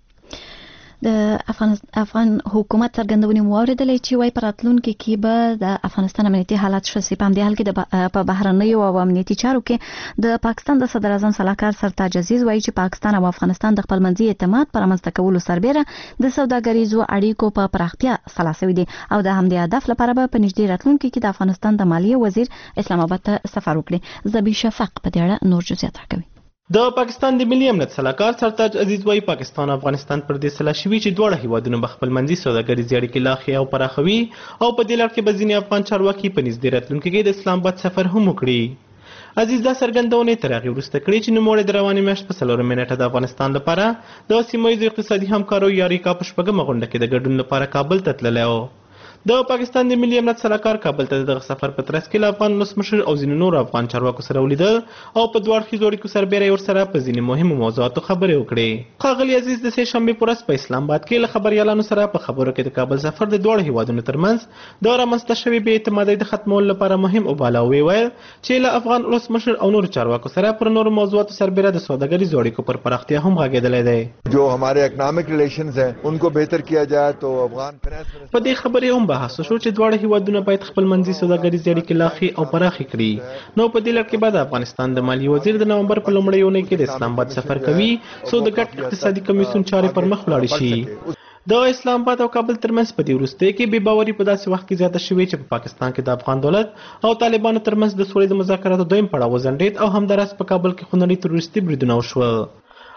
د افغان افغان حکومت څرګندونې مو اوریدلې چې وايي په راتلونکي کې به د افغانستان امنیتي حالت ښه سي. په همدې حال کې په بهرنیو او امنیتي چارو کې د پاکستان د صدر اعظم سلاکار سرتاج عزیز وايي چې پاکستان او افغانستان د خپل منځي اعتماد پر رامنځته کولو سربېره د سوداګریزو اړیکو په پراختیا سلا شوي دي او د همدې هدف لپاره به په نږدې راتلونکي کې د افغانستان د مالیې وزیر اسلام آباد ته سفر وکړي. زبی شفق په دې اړه نور جزئیات راکوي. د پاکستان د ملي امنیت سلاکار سرتاج عزیز وايي پاکستان او افغانستان پر دې سلا شوي چې دواړه هیوادونه به خپل منځي سوداګریزې اړیکې لا ښې او پراخوي او په دې لړ کې به ځینې افغان چارواکي په نږدې راتلونکي کې د اسلام آباد سفر هم وکړي. عزیز دا څرګندونې تر هغې وروسته کړې چې نوموړی د روانې میاشت په څلورمه نیټه د افغانستان لپاره د سیمه ییزو اقتصادي همکارو یا ریکا په شپږمه غونډه کې د ګډون لپاره کابل ته تللی و. د پاکستان د ملي امنیت سلاکار کابل ته دغه سفر په ترڅ کې له افغان ولسمشر او ځینو نورو افغان چارواکو سره ولیدل او په دوه اړخیزو اړیکو سربېره یې ورسره په ځینې مهمو موضوعاتو خبرې وکړې. ښاغلي عزیز د سې شنبې په ورځ په اسلام آباد کې له خبریالانو سره په خبرو کې د کابل سفر د دواړو هیوادونو ترمنځ د رامنځته شوې بې اعتمادۍ د ختمولو لپاره مهم وباله او ویل چې له افغان ولسمشر او نورو چارواکو سره پر نورو موضوعاتو سربېره د سوداګریزو اړیکو پر پراختیا هم غږېدلی دی. جو हमारे economic relations हैं उनको बेहतर किया जाए तो Afghan finance په دې خبرې هم بحث وشو چې دواړه هیوادونه باید خپل منځي سوداګریزې اړیکې لا ښې او پراخې کړي. نو په دې لړ کې به د افغانستان د مالیې وزیر د نومبر په لومړۍ اونۍ کې د اسلام آباد سفر کوي څو د ګډ اقتصادي کمیسیون چارې پر مخ ولاړې شي. د اسلام آباد او کابل ترمنځ په دې وروستۍ کې بې باوري په داسې وخت کې زیاته شوې چې په پاکستان کې د افغان دولت او طالبانو ترمنځ د سولې د مذاکراتو دویم پړاو وځنډېد او همداراز په کابل کې خونړي تروریستي بریدونه وشول.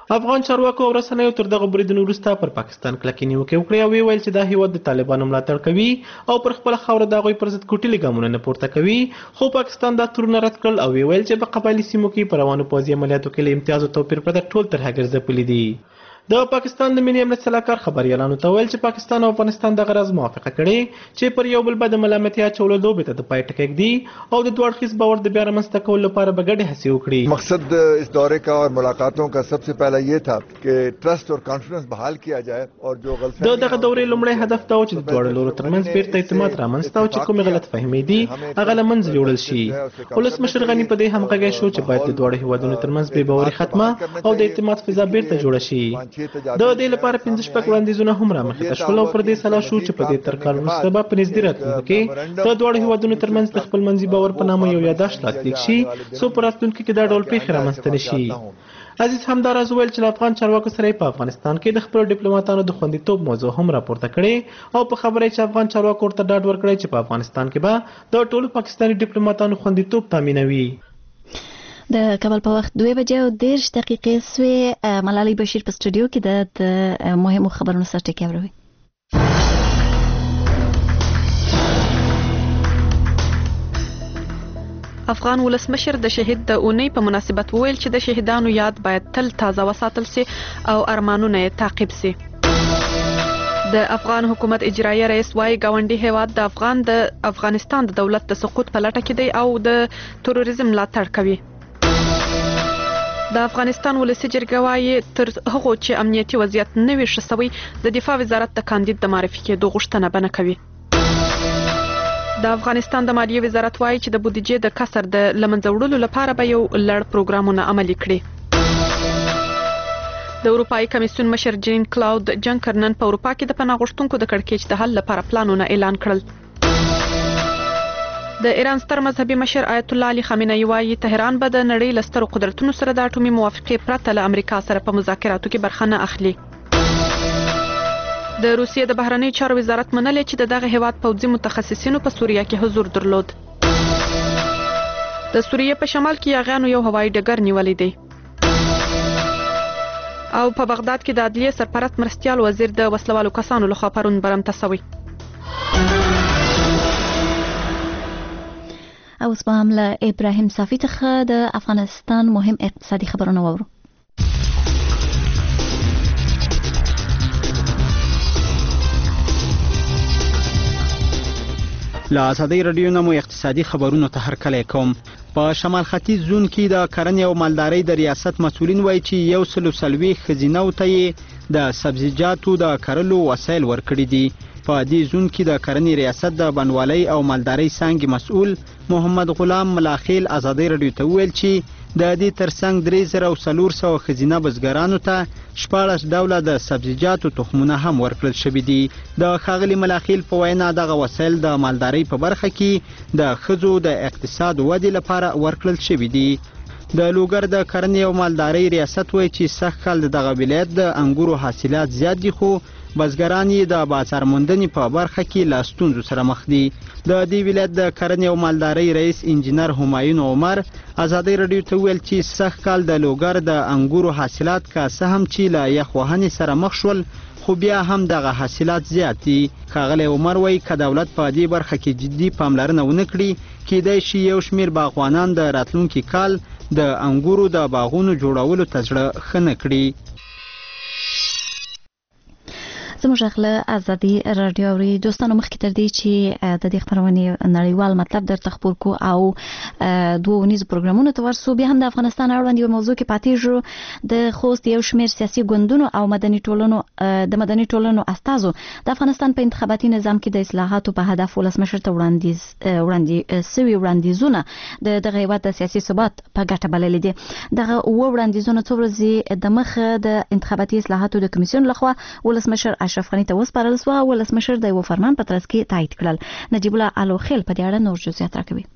افغان چارواکو او رسنیو تر دغه بریدونو وروسته پر پاکستان کلکې نیوکې وکړې او ویل چې دا هیواد د طالبانو ملاتړ کوي او پر خپله خاوره د هغوی پر ضد کوټلي ګامونه نه پورته کوي، خو پاکستان دا تورونه رد کړل او ویل چې په قبایلي سیمو کې په روانو پوځي عملیاتو کې له امتیاز او توپیر پرته ټول تر هغه ځپلي دي. د پاکستان د ملي امنیت سلاکار خبريالانو ته ویل چې پاکستان او افغانستان د غرض موافقه کړې چې پر یو بل باندې ملامتي اچولو لوبې ته د پای ټکی ږدي او د دوه اړخیز باور د بیا رامنځته کولو لپاره به ګډې هڅې وکړي. مقصد اس دورے کا اور ملاقاتوں کا سب سے پہلا یہ تھا کہ ټرست اور کانفیډنس بحال کیا جائے اور جو غلطۍ د دغه دورې لومړی هدف دا و چې د دواړو لورو ترمنځ بیرته اعتماد رامنځته او چې کومې غلط فهمۍ دي هغه له منځه یوړل شي. ولسمشر غني په دې همغږی شو چې باید د دواړو هیوادونو ترمنځ بې باوري ختمه او د اعتماد فضا بیرته جوړه شي. د دې لپاره پنځه شپږ وړاندیزونه هم رامخې ته شول او پر دې سلا شو چې په دې تر کال وروسته به په نږدې راتلونکي کې د دواړو هیوادونو ترمنځ د خپلمنځي باور په نامه یو یادښت لاسلیک شي څو په راتلونکي کې دا ډول پیښې رامنځته نه شي. عزیز همداراز وویل چې له افغان چارواکو سره په افغانستان کې د خپلو ډیپلوماتانو د خوندیتوب موضوع هم راپورته کړې او په خبره چې افغان چارواکو ورته ډاډ ورکړی چې په افغانستان کې به د ټولو پاکستاني ډیپلوماتانو خوندیتوب تامینوي. د کابل په وخت دوه بجې او دېرش دقیقې سوې. ملالۍ بشیر په سټوډیو کې د مهمو خبرونو سره ټکی اوري. افغان ولسمشر د شهید د اونۍ په مناسبت وویل چې د شهیدانو یاد باید تل تازه وساتل سي او ارمانونه یې تعقیب سي. د افغان حکومت اجرایي رئیس وايي ګاونډي هیواد د افغان د افغانستان د دولت د سقوط په لټه کې دی او د تروریزم ملاتړ کوي. د افغانستان ولسی جرګه وايي تر هغه چې امنیتي وضعیت نه وي ښه سوی د دفاع وزارت د کاندید د معرفي کېدو غوښتنه به نه کوي. د افغانستان د مالیې وزارت وايي چې د بودیجې د کسر د له منځه وړلو لپاره به یو لړ پروګرامونه عملي کړي. د اروپایي کمیسیون مشر جین کلاود جنکر نن په اروپا کې د پناه غوښتونکو د کړکېچ د حل لپاره پلانونه اعلان کړل. د ایران ستر مذهبي مشر آیت الله علي خامنه‌ای وايي تهران به د نړۍ له سترو قدرتونو سره د اټومي موافقې پرته له امریکا سره په مذاکراتو کې برخه نه اخلي. د روسیې د بهرنیو چارو وزارت منلې چې د دغه هیواد پوځي متخصصینو په سوریه کې حضور درلود. د سوریې په شمال کې یاغیانو یو هوایي ډګر نیولی دی. او په بغداد کې د عدلیې سرپرست مرستیال وزیر د وسلوالو کسانو لخوا پرون برمته شوی. او اوس به هم له ابراهیم صافي څخه د افغانستان مهم اقتصادي خبرونه واورو. له ازادۍ رادیو نه مو اقتصادي خبرونو ته هرکلی کوم. په شمال ختیځ زون کې د کرنې او مالدارۍ د ریاست مسؤلین وایي چې یو سل او څلوېښت ښځینهو ته یې د سبزیجاتو د کرلو وسایل ورکړي دي. په دې زون کې د کرنې ریاست د بڼوالۍ او مالدارۍ څانګې مسؤل محمد غلام ملاخیل ازادۍ رادیو ته وویل چې د دې ترڅنګ درې زره او څلور سوه ښځینه بزګرانو ته شپاړس ډوله د سبزیجاتو تخمونه هم ورکړل شوي دي. د ښاغلي ملاخیل په وینا دغه وسایل د مالدارۍ په برخه کې د ښځو د اقتصاد ودې لپاره ورکړل شوي دي. د لوګر د کرنې او مالدارۍ ریاست وایي چې سږ کال د دغه ولایت د انګورو حاصلات زیات دي خو بزګران یې د بازار موندنې په برخه کې له ستونزو سره مخ دي. د دې ولایت د کرنې او مالدارۍ رئیس انجینر همایون عمر ازادۍ رادیو ته وویل چې سږ کال د لوګر د انګورو حاصلات که څه هم چې له یخ وهنې سره مخ شول خو بیا هم دغه حاصلات زیات دي. ښاغلی عمر وایي که دولت په دې برخه کې جدي پاملرنه ونه کړي کیدای شي یو شمېر باغوانان د راتلونکي کال د انګورو د باغونو جوړولو ته زړه ښه نه کړي. زموږ غله ازادي رادیو اوري دوستانو مخکې تر دې چې د دې خبرونې نړیوال مطلب درته خپور کو او دوه ونیز پروګرامونو ته ورسو بیا هم د افغانستان اړوند یو موضوع کې پاتې شو. د خوست یو شمېر سیاسي ګوندونو او مدني ټولنو د مدني ټولنو استازو د افغانستان په انتخاباتي نظام کې د اصلاحاتو په هدف ولسمشر ته وړاندیز وړاندې سوي وړاندیزونه د دغه هیواد د سیاسي ثبات په ګټه بللي دي. دغه اووه وړاندیزونه څو ورځې د مخه د انتخاباتي اصلاحاتو د کمیسیون لخوا ولسمشر اشرف غني ته وسپارل شو او ولسمشر د یو فرمان په ترڅ کې تایید کړل. نجیب الله الوخیل په دې اړه نور جزئیات راکوي.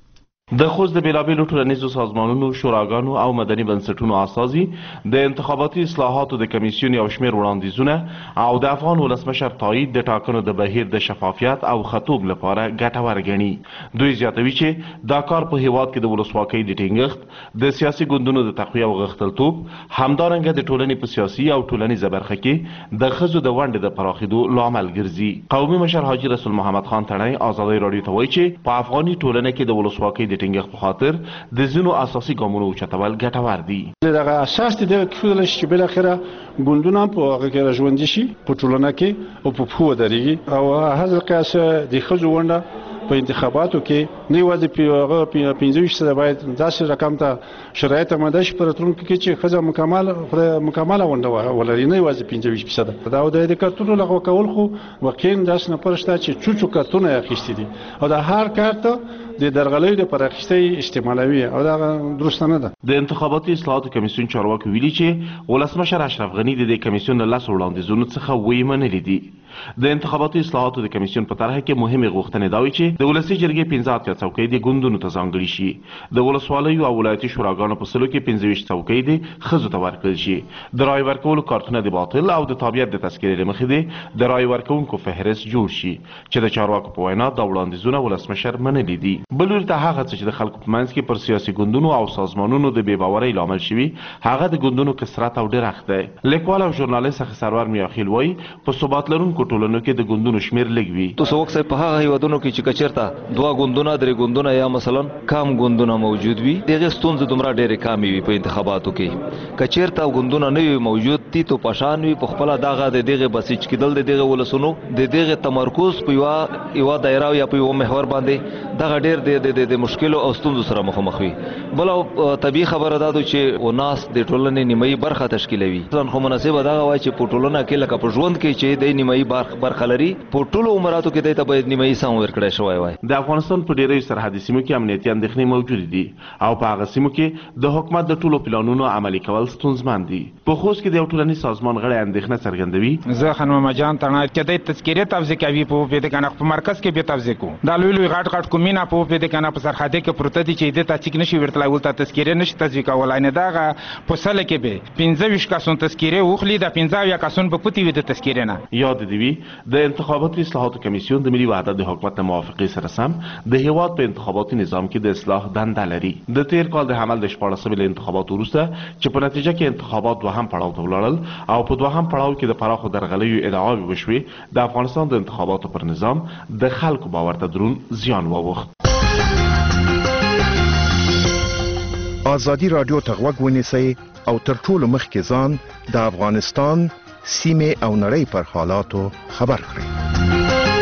د خوست د بیلابیلو ټولنیزو سازمانونو، شوراګانو او مدني بنسټونو اساسي د انتخاباتي اصلاحاتو د کمیسیون یو شمېر وړاندیزونه او د افغان ولسمشر تایید د ټاکنو د بهیر د شفافیت او خطوب لپاره ګټور ګڼي. دوی زیاتوي چې دا کار په هیواد کې د ولسواکۍ د ټینګښت، د سیاسي ګوندونو د تقویه او غښتلتوب، همدارنګه د ټولنې په سیاسي او ټولنیزه برخه کې د ښځو د ونډې د پراخېدو لامل ګرځي. قومي مشر حاجي رسول محمد خان تڼۍ ازادۍ راډیو ته وایي چې په افغاني ټولنه کې د ولسواکۍ د ټینګښت په خاطر د ځینو اساسي ګامونو اوچتول ګټور دي. دغه اساس دی دغه کېدلی شي چې بالاخره ګوندونه په هغه کې راژوندي شي په ټولنه کې او په پښو ودرېږي او هغه قیاس د ښځو ونډه په انتخاباتو کې نه یوازې په پنځه ویشت سره باید داسې رقم ته شرایط آماده شي په راتلونکي کې چې ښځه مکمل مکمله ونډه ولري، نه یوازې پنځه ویشت فیصده. دا د کارتونو لغوه کول خو واقعا داسې نفر شته چې څو څو کارتونه یې اخیستي دي او د هر کارت د درغلیو لپاره اخیستی استعمالوي او دا درست نه ده. د انتخاباتي اصلاحاتو کمیسیون چارواکي ویلي چې ولسمشر اشرف غني د دې کمیسیون له لسو وړاندیزونو څخه ویې منلي دي. د انتخاباتي اصلاحاتو د کمیسیون په طرحه کې مهمې غوښتنې دا وي چې د ولسي جرګې پنځه اتیا څوکۍ د ګوندونو ته ځانګړي شي، د ولسوالیو او ولایتي شوراګانو په سلو کې پنځه ویشت څوکۍ د ښځو ته ورکړل شي، د رایې ورکولو کارتونه د باطل او د تابعیت د تذکرې له مخې د رایې ورکوونکو فهرست جوړ شي چې د چارواکو په وینا دا وړاندیزونه ولسمشر منلي دي. بل لوري ته هغه څه چې د خلکو په منځ کې پر سیاسي ګوندونو او سازمانونو د بې باورۍ لامل شوي هغه د ګوندونو کثرت او ډېرښت دی. لیکوال او ژورنالیست اخی سرور میاخیل وایي په ثبات لرونکو ټولنو کې د ګوندونو شمیر لږ وي. تو څوک څه په هغه هیوادونو کې چې کچرته دوه ګوندونه درې ګوندونه یا مثلا کم ګوندونه موجود وي دغه ستونزې دومره ډېرې کمې وي په انتخاباتو کې. کچرته ګوندونه نه وي موجود دي تو پشان وي په خپل دغه د دغه بسیج کېدل د دغه ولسونو د دغه تمرکز په یو یو دایره یا په یو محور باندې دغه ډېر د د مشکل او ستونزو سره مخامخ وي. بل او طبي خبره ده چې وناس د ټولنې نیمایي برخه تشکیلوي. ځان خو مناسبه دغه وای چې په ټولنه کې لکه په ژوند کې چې د نیمایي برخه لري په ټولو عمراتو کې د ته باید نیمایي سم ورکړی شوی وای. د افغانستان په ډیری سرحدي سیمو کې امنیتي اندېښنې موجود دي او په هغه سیمو کې د حکومت د ټولو پلانونو عملي کول ستونزمن دي. په خوست کې د یو ټولنیز سازمان غړی اندېښنه څرګندوي. زه خانم جان تڼۍ چې د تذکیرې توزیع کوي په پیدا کنه په مرکز کې به توزیع کو دا لوی لوی غټ غټ کومینه په پیدا کنه په سرحدي کې پروت دي چې د تاچیک نشي ورتلای ولته تذکیرې نشي توزیع کولای نه داغه په سل کې به پنځه ویشت کسون تذکیرې وخلی د پنځه یا کسون په پتی وي د تذکیرې نه. یاد دی وی د انتخاباتي اصلاحاتو کمیسیون د ملي وحدت د حکومت موافقې سره سم د هیواد په انتخاباتي نظام کې د اصلاح دنده لري. د تیر کال د حمل د شپاړسمې له انتخاباتو وروسته چې په نتیجه کې انتخابات دوهم پړاو ته ولاړل او په دوهم پړاو کې د پراخو درغلیو ادعاوې وشوې د افغانستان د انتخاباتو پر نظام د خلکو باور ته درون زیان واوښت. آزادی رادیو ته غوږ ونیسئ او تر ټولو مخکې ځان د افغانستان سیمې او نړۍ پر حالاتو خبر کړئ.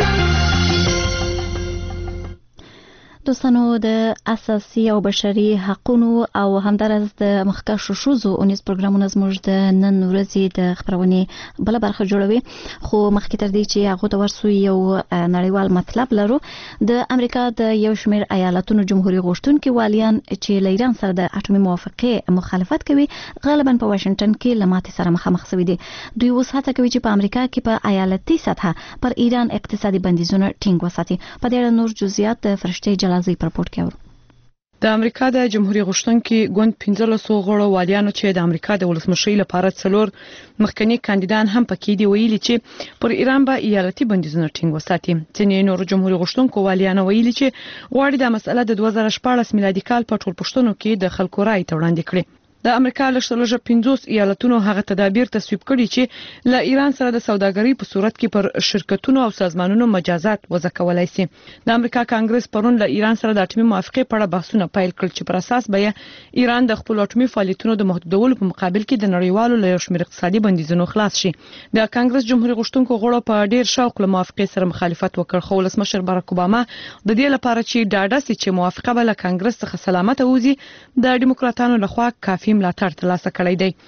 دوستانو د اساسي او بشري حقوقو او همدارس د مخکښو ښځو اونیز پروګرامونه زموږ د نن ورځې د خبرونې بل برخه جوړوي، خو مخکې تر دې چې هغه د ورسو یو نړیوال مطلب لرو. د امریکا د یو شمېر ایالتونو جمهوریت غوښتونکي والیان چې له ایران سره د اټومي موافقې مخالفت کوي غالبا په واشنگټن کې له ماتې سره مخامخ شوي دي. دوی اوس هڅه کوي چې په امریکا کې په ایالتي سطحه پر ایران اقتصادي بندیزونه ټینګ وساتي. په دې اړه نور جزئیات د فرشتي جلازي پر پورت کړو. د امریکا د جمهوریت غوښتونکي ګوند پنځلسو غړو والیانو چې د امریکا د ولسمشۍ لپاره څلور مخکنی کاندیدان هم پکې دي ویلي چې پر ایران به ایالتي بندیزونه ټینګ وساتي. ځینې نور جمهوریت غوښتونکو والیانو ویلي چې غواړي د مسله د دوه زره شپاړس میلادي کال په ټول پښتنو کې د خلکو رائے ته وړاندې کړي. د امریکا لږ پنځوس ایالتونو هغه تدابیر تصویب کړي چې له ایران سره د سوداګرۍ په صورت کې پر شرکتونو او سازمانونو مجازات وضع کولای شي. د امریکا کانګرس پرون له ایران سره د اټومي موافقې په اړه بحثونه پیل کړل چې پر اساس به ایران د خپل اټومي فعالیتونو د محدودولو په مقابل کې د نړیوالو له یو شمېر اقتصادي بندیزونو خلاص شي. د کانګرس جمهوریت غوښتونکو غړو په ډیر شوق له موافقې سره مخالفت وکړ، خو ولسمشر باراک اوباما د دې لپاره چې ډاډه سي چې موافقه به له کانګرس څخه سلامت اوزي د ډیموکراتانو لخوا کافي ملاتړ ترلاسه کړی دی.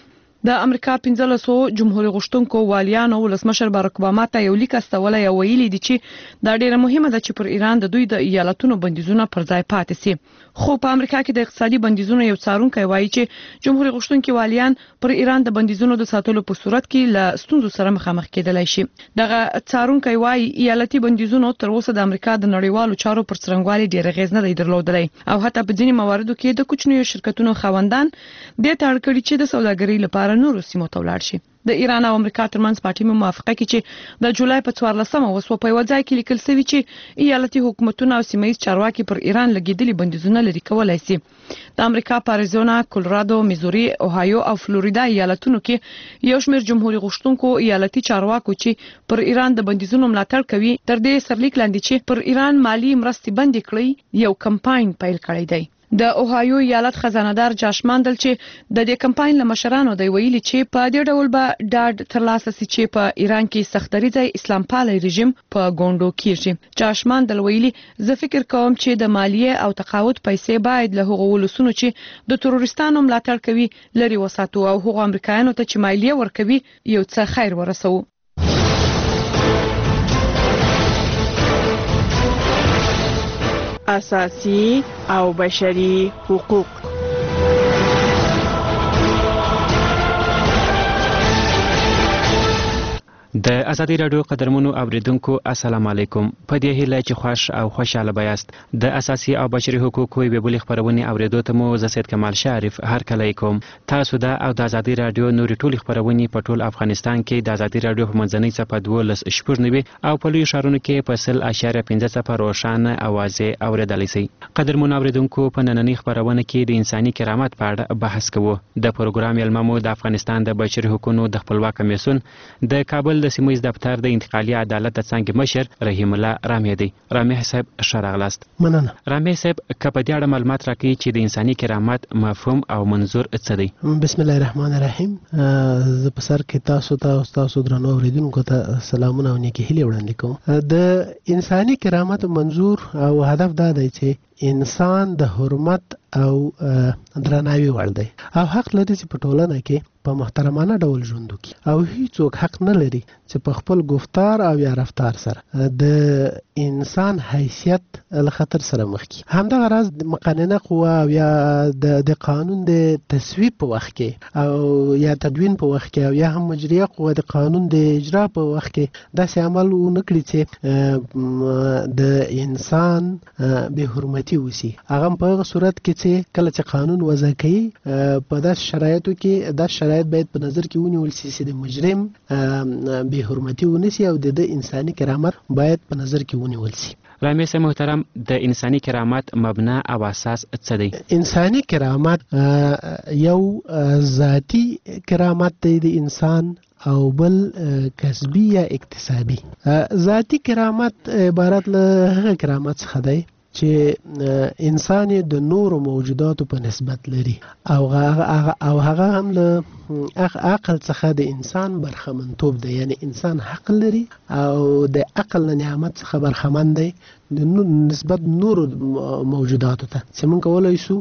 د امریکا پنځلسو جمهوریت غوښتونکو والیانو ولسمشر باراک اوباما ته یو لیک استولی او ویلي دي چې دا ډیره مهمه ده چې پر ایران د دوی د ایالتونو بندیزونه پر ځای پاتې سي. خو په امریکا کې د اقتصادي بندیزونو یو څارونکی وایي چې جمهوریت غوښتونکي والیان پر ایران د بندیزونو د ساتلو په صورت کې له ستونزو سره مخامخ کېدلای شي. دغه څارونکی وایي ایالتي بندیزونو تر اوسه د امریکا د نړیوالو چارو پر څرنګوالي ډیر اغیز نه دی درلودلی او حتی په ځینې مواردو کې د کوچنیو شرکتونو خاوندان د تاړ کړي چې د سوداګرۍ لپاره نورو سیمو ته ولاړ شي. د ایران او امریکا ترمنځ پارټي موافقه کې چې د جولای په څوارلسمه وسو په یو ځای کې لیکل شوی چې ایالتي حکومتونه او سیمایي چارواکي پر ایران لګیدلي بندیزونه لري کولای شي. د امریکا په اریزونا، کولرادو، میزوري، اوهایو او فلوریدا ایالتونو کې یو شمېر جمهوریت غوښتونکو ایالتي چارواکو چې پر ایران د بندیزونو ملاتړ کوي تر دې سرلیک لاندې چې پر ایران مالی مرستې بندي کړي یو کمپاین پیل کړی دی. د اوهایو ایالت خزانه‌دار جاش ماندل چې د دې کمپاین له مشرانو دی ویلي چې په دې ډول به ډاډ ترلاسه شي چې په ایران کې سختدریځي اسلام پالي رژیم په ګوندو کېږي. جاش ماندل ویلي زه فکر کوم چې د مالیه او تقاعد پیسې باید له هغو ولسونو چې د تروریستانو ملاتړ کوي لري وساتو او هغو امریکایانو ته چې مالیه ورکوي یو څه خیر ورسوو. اساسي او بشري حقوق. د ازادي رادیو قدرمنو اوریدونکو السلام علیکم. په دې هیله چې خوش او خوشاله بایاست. د اساسي او بشري حقوقو ویب بل خبرونه اوریدو ته مو زه سید کمال شریف هر کله کوم. تاسو دا او د ازادي رادیو نوري ټولي خبرونه په ټول افغانستان کې د ازادي رادیو په منځنۍ صفحه دولس شپږ نوي او په لوی شهرونو کې په سل اشاره پنځه صفر روشانه اوازې اوریدلای شئ. قدرمنو اوریدونکو په نننۍ خبرونه کې د انساني کرامت په اړه بحث کوو. د پروګرام یلممو د افغانستان د بشري حقوقو د خپلواک کمیسیون د کابل د سیمویز دفتر د انتقالي عدالت د څنګه مشر رحیم الله رامي دی. رامي صاحب شراغلاست. مننه. رامي صاحب کپ دې اړه معلومات راکړي چې د انساني کرامت مفهوم او منظور څه دی؟ بسم الله الرحمن الرحیم. زه په سر کې تاسو ته او تاسو درنو اوریدونکو ته سلامونه او نیکی هیلې وړاندې کوم. د انساني کرامت منظور او هدف دا دی چې انسان د حرمت او درناوي وړ دی او حق لري چې په ټولنه کې په محترمانه ډول ژوند وکړي او هیڅوک حق نه لري چې په خپل گفتار او یا رفتار سره د انسان حیثیت له خطر سره مخ کړي. همدغه راز د مقننه قوه او یا د د قانون د تصویب په وخت کې او یا تدوین په وخت کې او یا هم مجریه قوه د قانون د اجرا په وخت کې داسې عمل ونه کړي چې د انسان به حرمتي وسی. هغه په هغه صورت کې چې کله چې قانون وضع کوي په داسې شرایطو کې دا شرایط باید په نظر کې ونیول شي چې د مجرم به حرمتي ونسی او د انساني کرامت باید په نظر کې ونیول شي. رامي صاحب محترم د انساني کرامت مبنا او اساس څه دی؟ انساني کرامت یو ذاتی کرامت دی د انسان او بل کسبی یا اکتسابي. ذاتی کرامت عبارت له هغه کرامت څخه دی چې انسان د نورو موجوداتو په نسبت لري او هغه او هغه هم له عقل څخه د انسان برخمنتوب دی. یعنی انسان حق لري او د عقل نعمت څخه برخمن دی د نسبت نورو موجوداتو ته چې موږ کولای شو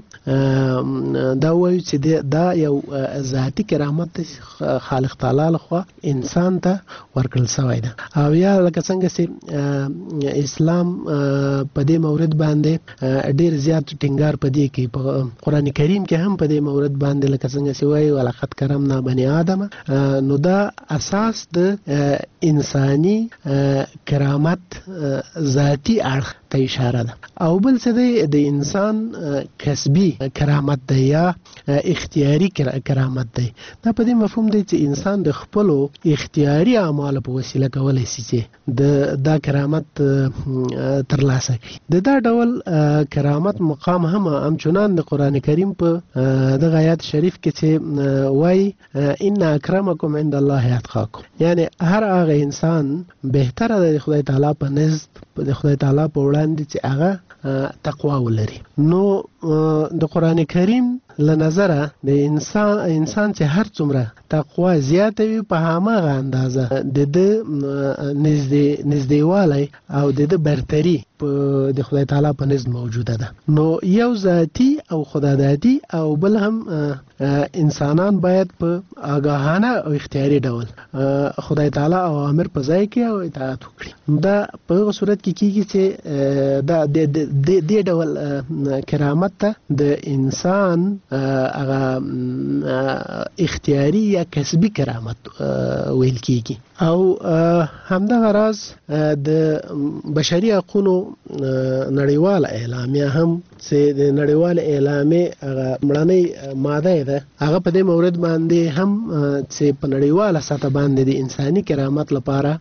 دا وایو چې دا یو ذاتی کرامت خالق تعالی لخوا انسان ته ورکړل شوی دی. او یا لکه څنګه چې اسلام په دې مورد باندې ډیر زیات ټینګار پدې کې په قران کریم کې هم په دې مورد باندې لکه څنګه چې وایي ولقد کرمنا بني آدم، نو دا اساس د انساني کرامت ذاتی اړخ ته اشاره ده. او بل څه دی د انسان کسبی کرامت دی یا اختیاري کرامت دی. دا په دې مفهوم دی چې انسان د خپل اختیاري اعمالو په وسیله کولای شي چې د دا کرامت ترلاسه کړي. د دا ډول کرامت مقام هم همچنان د قران کریم په د آیات شریف کې چې وایي ان اکرمکم عند الله اتقاکم، یعنی هر هغه انسان بهتره د خدای تعالی په نزد د خدای تعالی په وړاندې چې هغه تقوا ولري. نو د قران کریم له نظره د انسان انسان چې هر څومره تقوا زیاته وي په هماغه اندازه د د نږدې نږدېوالی او د د برتری په د خدای تعالی په نزد موجوده ده. نو یو ذاتی او خدادادي او بل هم انسانان باید په آگاهانه او اختیاري ډول خدای تعالی اوامر په ځای کې او اطاعت وکړي. دا په هغه صورت کې کیږي چې دا د دې ډول کرامت ته د انسان هغه اختیاري یا کسبي کرامت ویل کیږي. او همدغه راز د بشري حقوقو نړیواله اعلامیه هم چې د نړیواله اعلامیه هغه مړنۍ ماده ده، هغه په دې مورد باندې هم چې په نړیواله سطح باندې د انساني کرامت لپاره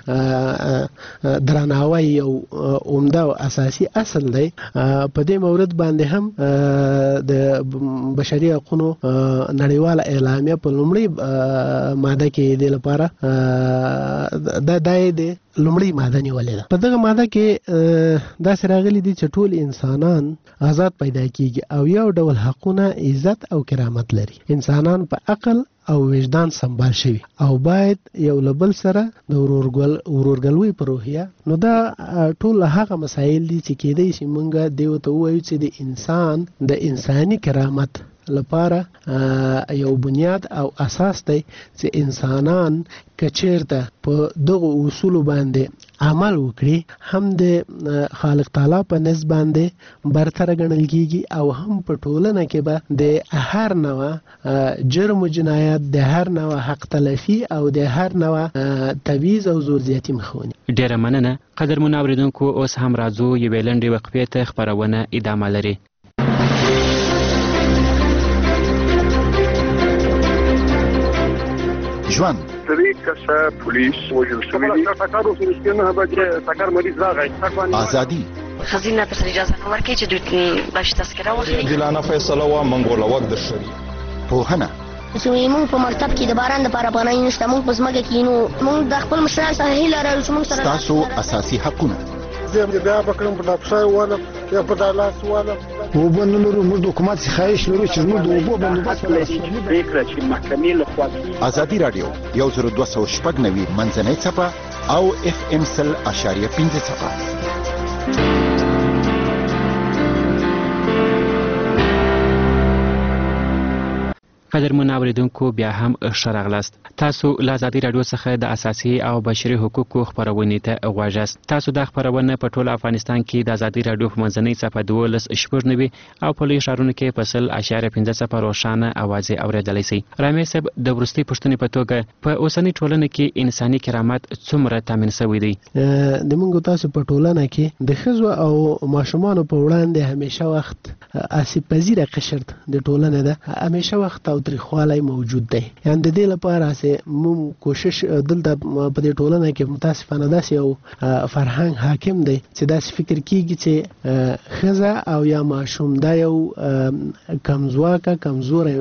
درناوی او عمده او اساسي اصل دی. په دې مورد باندې هم د بشري حقوقو نړیواله اعلامیه په لومړي ماده کې د لپاره دا دای د لومړی ماده نیولې ده. په دغه ماده کې دا راغلي دي چې ټول انسانان آزاد پیدا کیږي او یو ډول حقونه عزت او کرامت لري. انسانان په عقل او وجدان سمبال شوي او باید یو له بل سره د ورورګل ورورګلوي په روحیه. نو دا ټول هغه مسایل دي چې کېدای شي مونږ دیو ته وایو چې د انسان د انساني کرامت لپاره یو بنیاد او اساس دی چې انسانان کچیرته په دغه اصول باندې عمل وکړي هم د خالق تعالی په نسبت باندې برتر ګڼل کیږي او هم په ټولنه کې به د هر نوع جرم او جنایت، د هر نوع حق تلفي او د هر نوع تبعیض او زور زیاتی مخونی. ډیره مننه قدرمن اوریدونکو. اوس هم راځو یوې لنډې وقفې ته، خبرونه ادامه لري. ژوند درې کسه پولیس وژل شوي دي. ټکر وشو چې نه بچ ټکر مریض راغی. ازادي خزینه پر اجازه نه ورکړي چې دوی باش تذکره واخلي. جلانه فیصله وا منګوله وخت د شری پوهنه چې موږ په مکتب کې د باران لپاره پناه نشته، موږ په ځمکه کې نو موږ د خپل مشرانو سره هیله لرو چې موږ سره تاسو اساسي حقونه زه بیا بکرم په ډاکټر والا یا په دالاس والا وبنلو موږ د حکومت خواهش لرو چې موږ د اوبو بندوبست ولرو. فکر چې محکمې له خوا ازادي رادیو یو زر دوه سوه شپږ نوي منځنۍ څپه او اف ام سل اشاریه پنځه څپه. قدرمن اوریدونکو بیا هم ښه راغلاست. تاسو له ازادي رادیو څخه د اساسي او بشري حقوقو خبرونه ته غواړئ. تاسو د خبرونه په ټول افغانستان کې د ازادي رادیو په منځنۍ صفحه دولس شپږ نوي او په لوی ښارونو کې په سل اشاریه پنځه صفر روښانه اواز اوریدلای شئ. رامي صاحب د ورستي پښتنې په توګه په اوسنۍ ټولنه کې انساني کرامت څومره تامین شوی دی؟ د موږ تاسو په ټولنه کې د ښځو او ماشومانو په وړاندې همیشه وخت آسیب پذیره قشر د ټولنه ده، همیشه وخت او تاریخوالی موجود دی. یعنی د دې لپاره چې موږ کوشش دلته په دې ټولنه کې متاسفانه داسې یو فرهنګ حاکم دی چې داسې فکر کیږي چې ښځه او یا ماشوم دا یو کمزواکه کمزوری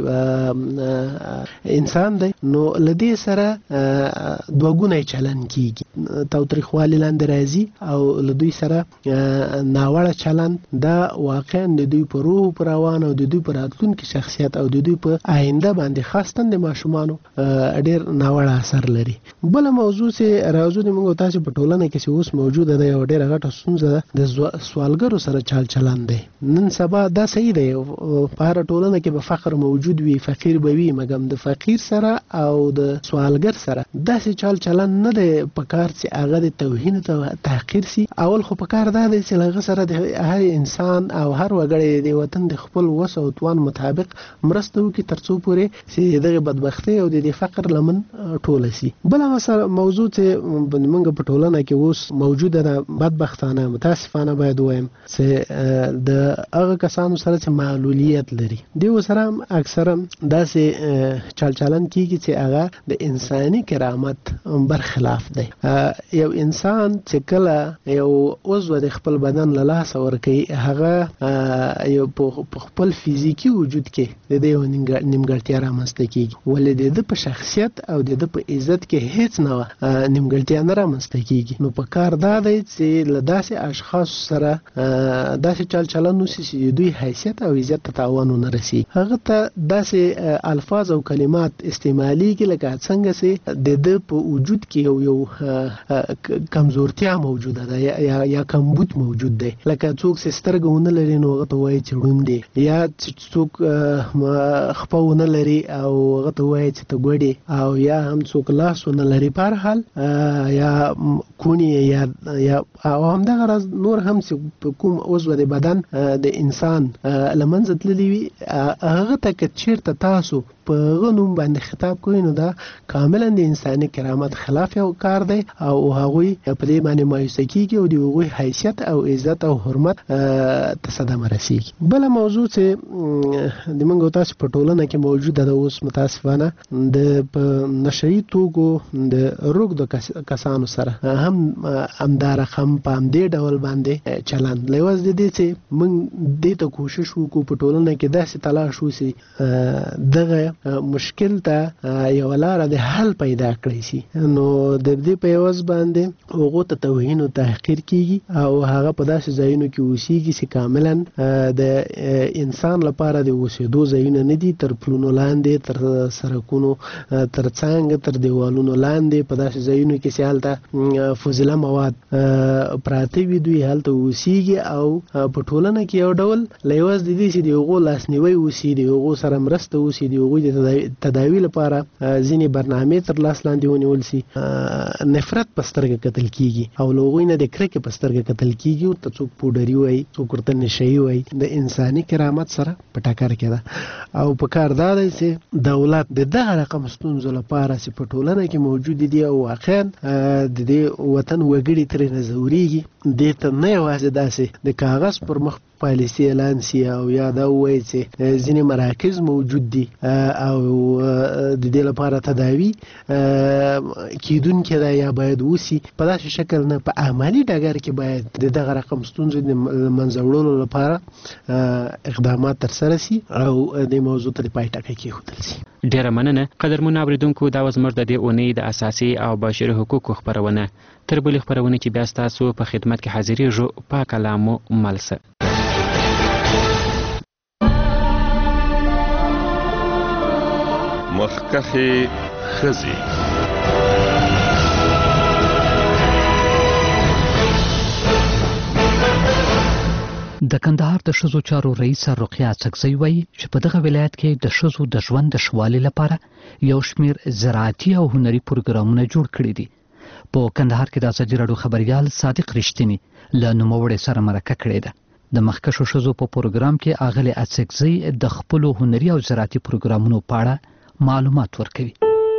انسان دی. نو له دې سره دوه ګونی چلن کیږي، تاوتریخوالي لاندې راځي او له دوی سره ناوړه چلند دا واقعا د دوی په روح په روان او د دوی په راتلونکي شخصیت او د دوی په آینده باندې خاصتاً د ماشومانو ډېر ناوړه اثر لري. بله موضوع چې راځو د موږ تاسو په ټولنه کې چې اوس موجوده ده یو ډېره غټه ستونزه ده د سوالګرو سره چال چلند دی. نن سبا دا صحیح دی، په هره ټولنه کې به فقر موجود وي، فقیر به وي، مګم د فقیر سره او د سوالګر سره داسې چال چلند نه دی په کار چې هغه د توهین ته تحقیر سي. اول خو په کار دا دی چې هغه سره د هر انسان او هر وګړی د وطن د خپل وس او توان مطابق مرسته وکړي تر څو پورې چې دغه بدبختي او د فقر لمن ټوله سي. بله مسله موضوع چې موږ په ټولنه کې اوس موجوده ده، بدبختانه متاسفانه باید ووایم چې د هغه کسانو سره چې معلولیت لري دوی سره هم اکثرا داسې چال چلن کیږي چې هغه د انساني کرامت برخلاف دی. یو انسان چې کله یو عضو د خپل بدن له لاسه ورکوي، هغه یو په خپل فزیکي وجود کې د دې نیمګړتیا نیمګړتیا رامنځته کیږي ولې د ده په شخصیت او د ده په عزت کې هیڅ نه نیمګړتیا نه رامنځته کیږي نو په کار دا دی چې له داسې اشخاصو سره داسې چل چلن وشي چې دوی حیثیت او عزت ته تاوان ونه رسي هغه ته داسې الفاظ او کلمات استعمالېږي لکه څنګه چې د ده په وجود کې یو یو کمزورتیا موجوده ده یا یا کمبود موجود دی لکه څوک چې سترګه ونه لري نو هغه ته وایي چې ړوند دی یا څوک خپه ونه لري او هغه ته وایي چې ته ګوډې او یا هم څوک لاس ونه لري په هر حال یا کونی یا یا او همدغه راز نور هم چې کوم عضو د بدن د انسان له منځه تللی وي هغه ته که چېرته تاسو په هغه نوم باندې خطاب کوئ نو دا کاملا د انساني کرامت خلاف یو کار دی او هغوی په دې باندې مایوسه کېږي او د هغوی حیثیت او عزت او حرمت ته صدمه رسېږي بله موضوع چې د موږ او تاسو په ټولنه کې موجوده ده اوس متاسفانه د په نشهیي توکو د روږدو کسانو سره هم همدا رقم په همدې ډول باندې چلند له یوازې د دې چې موږ دې ته کوشش وکړو په ټولنه کې داسې تلاش وسي دغه مشکل ته یو لاره د حل پیدا کړی شي نو د دې په عوض باندې هغو ته توهین او تحقیر کیږي او هغه په داسې ځایونو کې اوسېږي چې کاملا د انسان لپاره د اوسېدو ځایونه نه دي تر پلونو لاندې تر سړکونو تر څنګ تر دیوالونو لاندې په داسې ځایونو کې چې هلته فضله مواد پراته وي دوی هلته اوسېږي او په ټولنه کې یو ډول له یوازې د دې چې د هغو لاسنیوی وسي د هغو سره مرسته وسي د هغوی د تداوي لپاره ځینې برنامې تر لاس لاندې ونیول شي نفرت په سترګه کتل کیږي او له هغوی نه د کرکې په سترګه کتل کیږي ورته څوک پوډري وایي څوک ورته نشهیي وایي د انساني کرامت سره په ټکر کې ده او په کار دا دی چې دولت د دغه رقم ستونزو لپاره چې په ټولنه کې موجود دي او واقعا د دې وطن وګړي ترې نه ځورېږي دې ته نه یوازې داسې د کاغذ پر مخ پالیسي اعلان سي او یا دا ووایي چې ځینې مراکز موجود دي او د دې لپاره تداوي کیدونکې ده یا باید وسي په داسې شکل نه په عملي ډګر کې باید د دغه رقم ستونزو د منځه وړلو لپاره اقدامات ترسره سي او د موضوع ته د پای ټکی کېښودل سي ډیره مننه قدرمنو اوریدونکو دا و زموږ د دې اونۍ د اساسي او بشري حقوقو خپرونه تر بلې خپرونې چې بیا ستاسو په خدمت کې حاضرېږو پاک کلامو ملسه مخکخې ښځې د کندهار د ښځو چارو رئیس رقیه اڅکزۍ وایي چې په دغه ولایت کې د ښځو د ژوند د ښه والي لپاره یو شمېر زراعتي او هنري پروګرامونه جوړ کړي دي په کندهار کې د ازادي راډیو خبریال صادق رښتینی له نوموړي سره مرکه کړې ده د مخکښو ښځو په پروګرام کې اغلې اڅکزۍ د خپلو هنري او زراعتي پروګرامونو په اړه معلومات ورکوي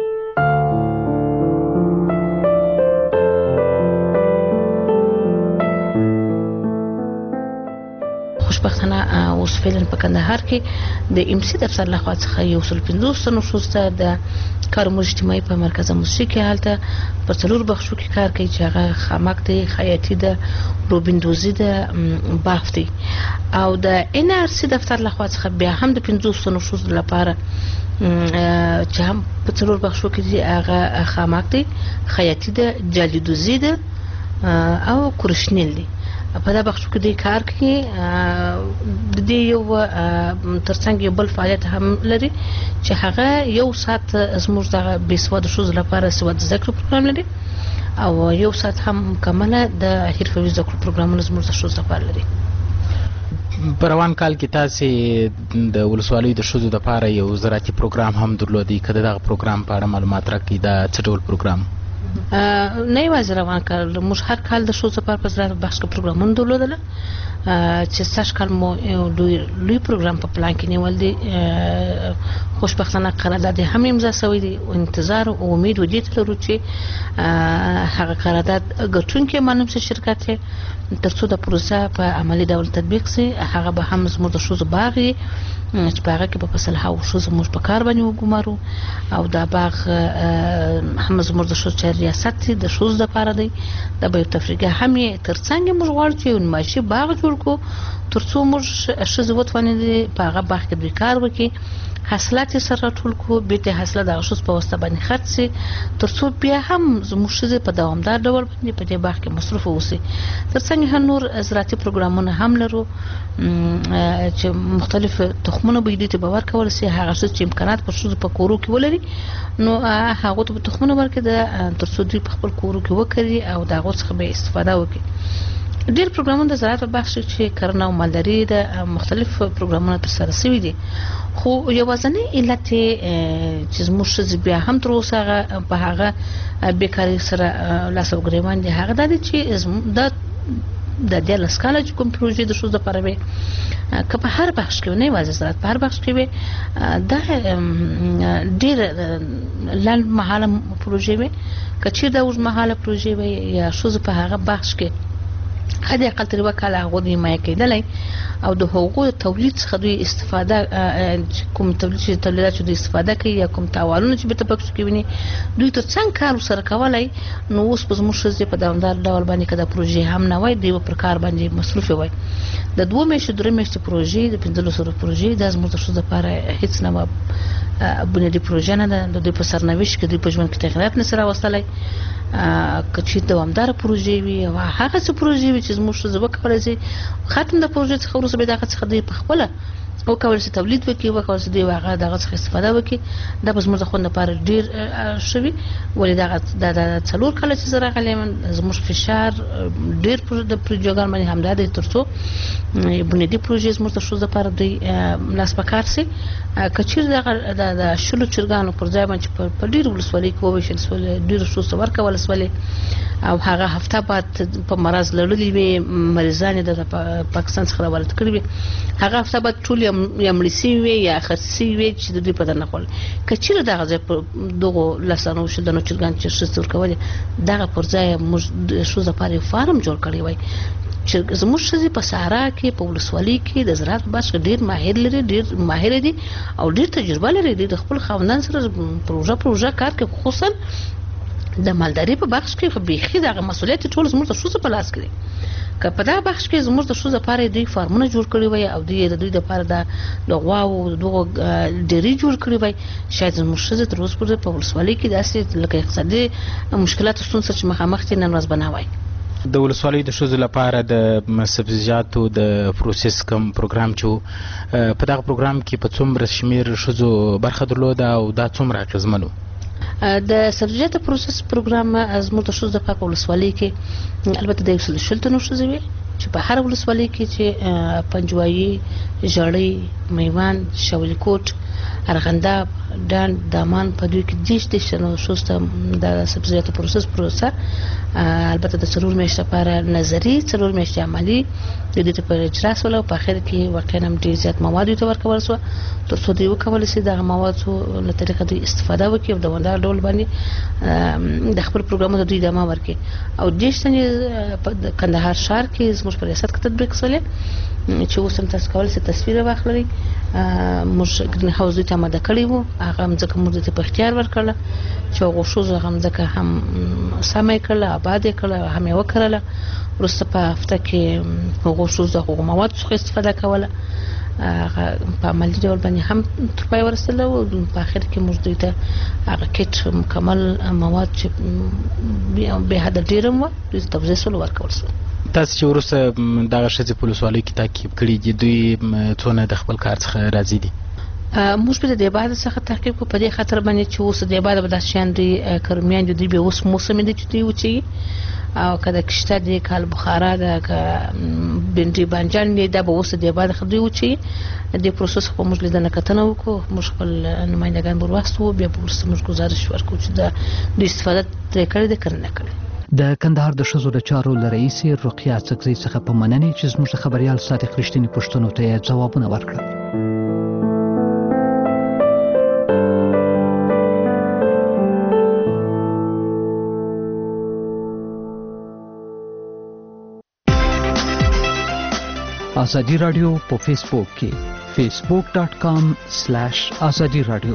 خوشبختانه اوس فعلا په کندهار کې د ام سي دفتر لخوا څخه یو سل پنځوس تنو ښځو ته د کارمو اجتماعي په مرکز موسیقي کې هلته په څلور بخشو کې کار کوي چې هغه خامک دی خیاطي ده روبندوزي ده باف دی او د ان ار سي دفتر لخوا څخه بیا هم د پنځوس تنو ښځو لپاره چې هم په څلور بخشو کې دي هغه خامک دی خیاطي ده جالدوزي ده او کرشنیل دی په دا بخشو کې د کار کې د دې یو ترڅنګ یو بل فعالیت هم لري چې هغه یو ساعت زموږ د بیسواده ښځو لپاره سواد زده کړو پروګرام لري او یو ساعت هم مکمله د حرفوي زده کړو پروګرامونه زموږ د ښځو لپاره لري په روان کال کې تاسې د ولسوالیو د ښځو لپاره یو زراعتي پروګرام هم درلودی که د دغه پروګرام په اړه معلومات راکړئ دا څه ډول پروګرام نه یوازې روان کال موږ هر کال د ښځو لپاره په زراعت بخش کې پروګرامونه درلودله چې سږ کال مو یو لوی پروګرام په پلان کې نیول دی خوشبختانه قرارداد هم امضا شوی دی او انتظار او امید و دې ته لرو چې هغه قرارداد ګټونکي معلوم شي شرکت ترڅو د پروسه په عملي ډول تطبیق شي هغه به هم زموږ د ښځو باغ چې په هغه کې به په سلهاوو ښځو موږ په کار باندې وګمارو او دا باغ هم زموږ د ښځو چې ریاست دی د ښځو دپاره دی دا به یو تفریحګاه هم یې تر څنګ موږ غواړو چې یو نمایشي باغ جوړ کړو ترڅو موږ ښځې وتوانېدې په هغه باغ کې دوی کار وکړي حاصلات سره ټول کو بیت حاصله د غشوس په واسطه باندې خرڅ سي ترڅو بیا هم زموږ شزه په دوامدار ډول باندې په دې باغ کې مصرف وسی ترڅنګ نور زراعتي پروګرامونه هم لرو چې مختلف تخمونه به دې ته باور کول سي هغه څه چې امکانات په شوز په کورو کې ولري نو هغه ته تخمونه ورکړي د ترڅو دوی په خپل کورو کې وکړي او دا غوښ څخه به استفاده وکړي ډېر پروګرامونه د زراعت په بخش چې کرنه او مالداري د مختلف پروګرامونه تر سره شوي دي خو یوازنی علت چې زموږ بیا هم تر اوسه په هغه بیکاري سره لاس وګریوان دي هغه د چې د د دې لسکاله چې کوم پروژې د شوز لپاره وي که په هر بخش کې نه وایي زراعت په هر بخش کې وي دا ډېر لاند مهاله پروژې وي که چیرې د اوږد مهاله پروژې وي یا شوز په هغه بخش کې هدي اقل تر وکاله غوډي ما کېدلای او د حقوقو تولید څخه دوی استفاده کوم تولید چې تولیدات چې استفاده کوي یا کوم تعاونونه چې به تپکس کوي دوی تر څنګه کار سره کولای نو اوس په زموږ شزه په دوامدار ډول باندې کده پروژې هم نه وای دی په کار باندې مصروف وای د دوه میاشتې درې میاشتې پروژې د پنځلو سره پروژې د زموږ شزه لپاره هیڅ نه بنیادی پروژه نه ده د دوی په سرنوشت کې دوی په ژوند کې تغیرات نه سره واستلای کچې دوامدار پروژې وي او هغه څه پروژې وي چې زموږ شزه وکړای شي ختم د پروژې څخه وروسته به دغه څخه دی په خپل او کول چې تولید وکړي او کول چې دی واغه دغه څخه استفاده وکړي د زموږ خو نه لپاره ډیر شوي ولې دغه د څلور کله چې زره غلیم زموږ فشار ډیر پر د پروژګان باندې همدا د ترڅو بنیادی پروژې زموږ شوز لپاره دی لاس پکار سي کچیر دغه د شلو چرګانو پر ځای باندې په ډیر ولسوالۍ کې وویشل سول ډیر شوز ورکول سول او هغه هفته بعد په مرز لړلې وي مریضان د پاکستان څخه راوړل کړی وي هغه هفته بعد ټول یا مړسي وي یا خرسي وي چې د دې په دنه خپل کچیر دغه ځای په دغه لاسانو شدنو چرګان چې شستور کول دغه پر ځای موږ شوز لپاره فارم جوړ کړی وای چې زموږ شزي په صحرا کې په ولسوالۍ کې د زراعت باش ډیر ماهر لري ډیر ماهر دي او ډیر تجربه لري د خپل خاوندان سره پروژه پروژه کار کوي خصوصا د مالداري په بخش کې خو بيخي دغه مسولیت ټول زموږ د شوز په لاس کې که په دا بخش کې زموږ د شوز لپاره دوی فارمونه جوړ کړی وي او دوی د دوی لپاره د غواو دغه ډيري جوړ کړی وي شاید زموږ شوز تر اوسه په ولسوالۍ کې داسې لکه اقتصادي مشکلات ستونزې چې مخامخ دي نن ورځ بناوي د ولسوالۍ د شوز لپاره د سبزیجاتو د پروسس کم پروګرام چې په دغه پروګرام کې په څومره شمیر شوزو برخه درلوده او دا څومره اغیزمنو د سبزیجاتو پروسس پروګرام از موږ د شوز د پاک ولسوالۍ کې البته د یو سل شلتنو شوزوي چې په هر ولسوالۍ کې چې پنجوایي ژړۍ میوان شولي کوټ ارغنداب ډان دامان په دوی کې دیش دیش نو شوسته د سبزیجاتو پروسس پروسه البته د څلور میاشتې لپاره نظری څلور میاشتې عملی د دې په اجرا سره په اخر کې واقعا هم ډیر زیات مواد ته ورکول شو تر څو دوی وکول شي د مواد له طریقې دوی استفاده وکړي او د وندار ډول باندې د خپل پروګرام د دوی د ما ورکړي او دیش څنګه په کندهار شهر کې زموږ په ریاست کې تطبیق شول چې اوس هم تاسو کولای شئ تصویر واخلئ موږ ګرین هاوس ته ماده کړی وو هغه هم ځکه موږ ته په اختیار ورکړل چې هغه شوز هم ځکه هم سمې کړل آباد کړل هم یې وکړل ورسته په هفته کې هغه شوز هغه مواد څخه استفاده کوله په عملي ډول باندې هم تر پای ورسېدل او په اخر کې موږ دوی ته هغه کټ مکمل مواد چې به حد ډیرم و دوی ته توزیع ورکول شو تاسو چې ورسره دغه شذ په ولسوالۍ کې تعقیب کړی دي دوی څونه د خپل کار څخه راضي دي موږ په دې باندې څخه تعقیب کو په دې خاطر باندې چې اوس دې باندې د شان دي کرمیان دي به اوس موسم دي چې دوی وچی او کله کشته دي کال بخارا ده ک بنټي بانجان دي د به اوس دې باندې خدای وچی د پروسس په موږ لیدنه کتنه وکړو موږ خپل نمائندگان ورواستو بیا په ورسره موږ گزارش ورکړو چې د استفاده ترې کړې ده کړنه کړې د کندهار د شزو د چارو لرئیس رقیه څکزي څخه په مننې چې زموږ خبريال صادق رښتینی پښتنو ته ځوابونه ورکړل آزادی رادیو په فیسبوک کې facebook dot com slash azadi radio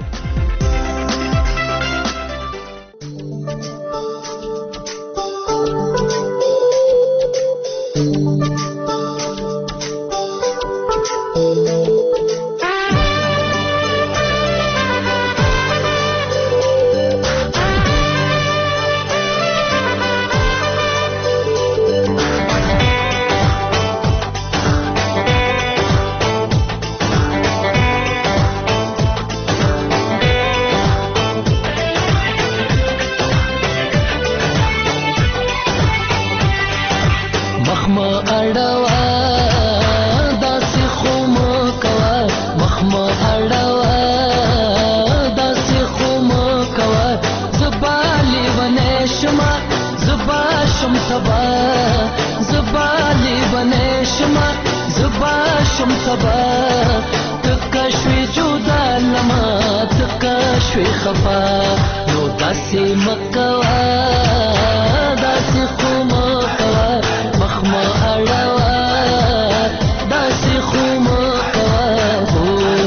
مخما اړوا داسې خو مو کوه مخما اړوا داسې خو مو کوه زبا لیونی شمه زبا شم تبا زبا لیونی شمه زبا شم تبا تکه شوې جدا لما تکه شوې خفا نو داسې مه کوه داسې خو مه کوه مخما اړوه داسې خو مه کوه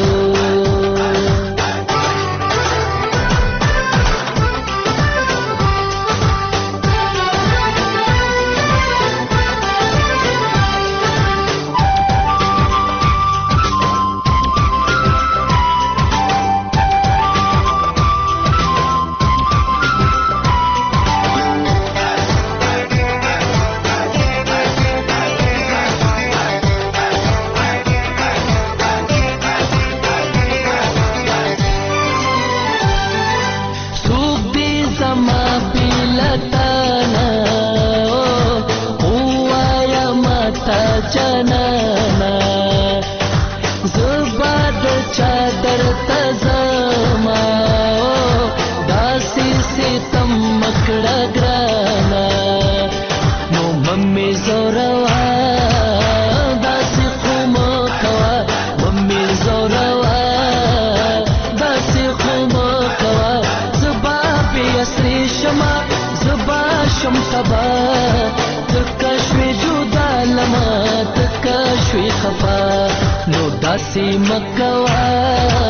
جنانا زباد چادر تزما داسي ستم مکړه ګرانا نو ممي زوروا داسي خو مو کوه ممي زوروا داسي خو مو کوه زبا بي اسري شما زبا شم تبا تکشوي جدا لما تکشوي خفا نو داسي مکوا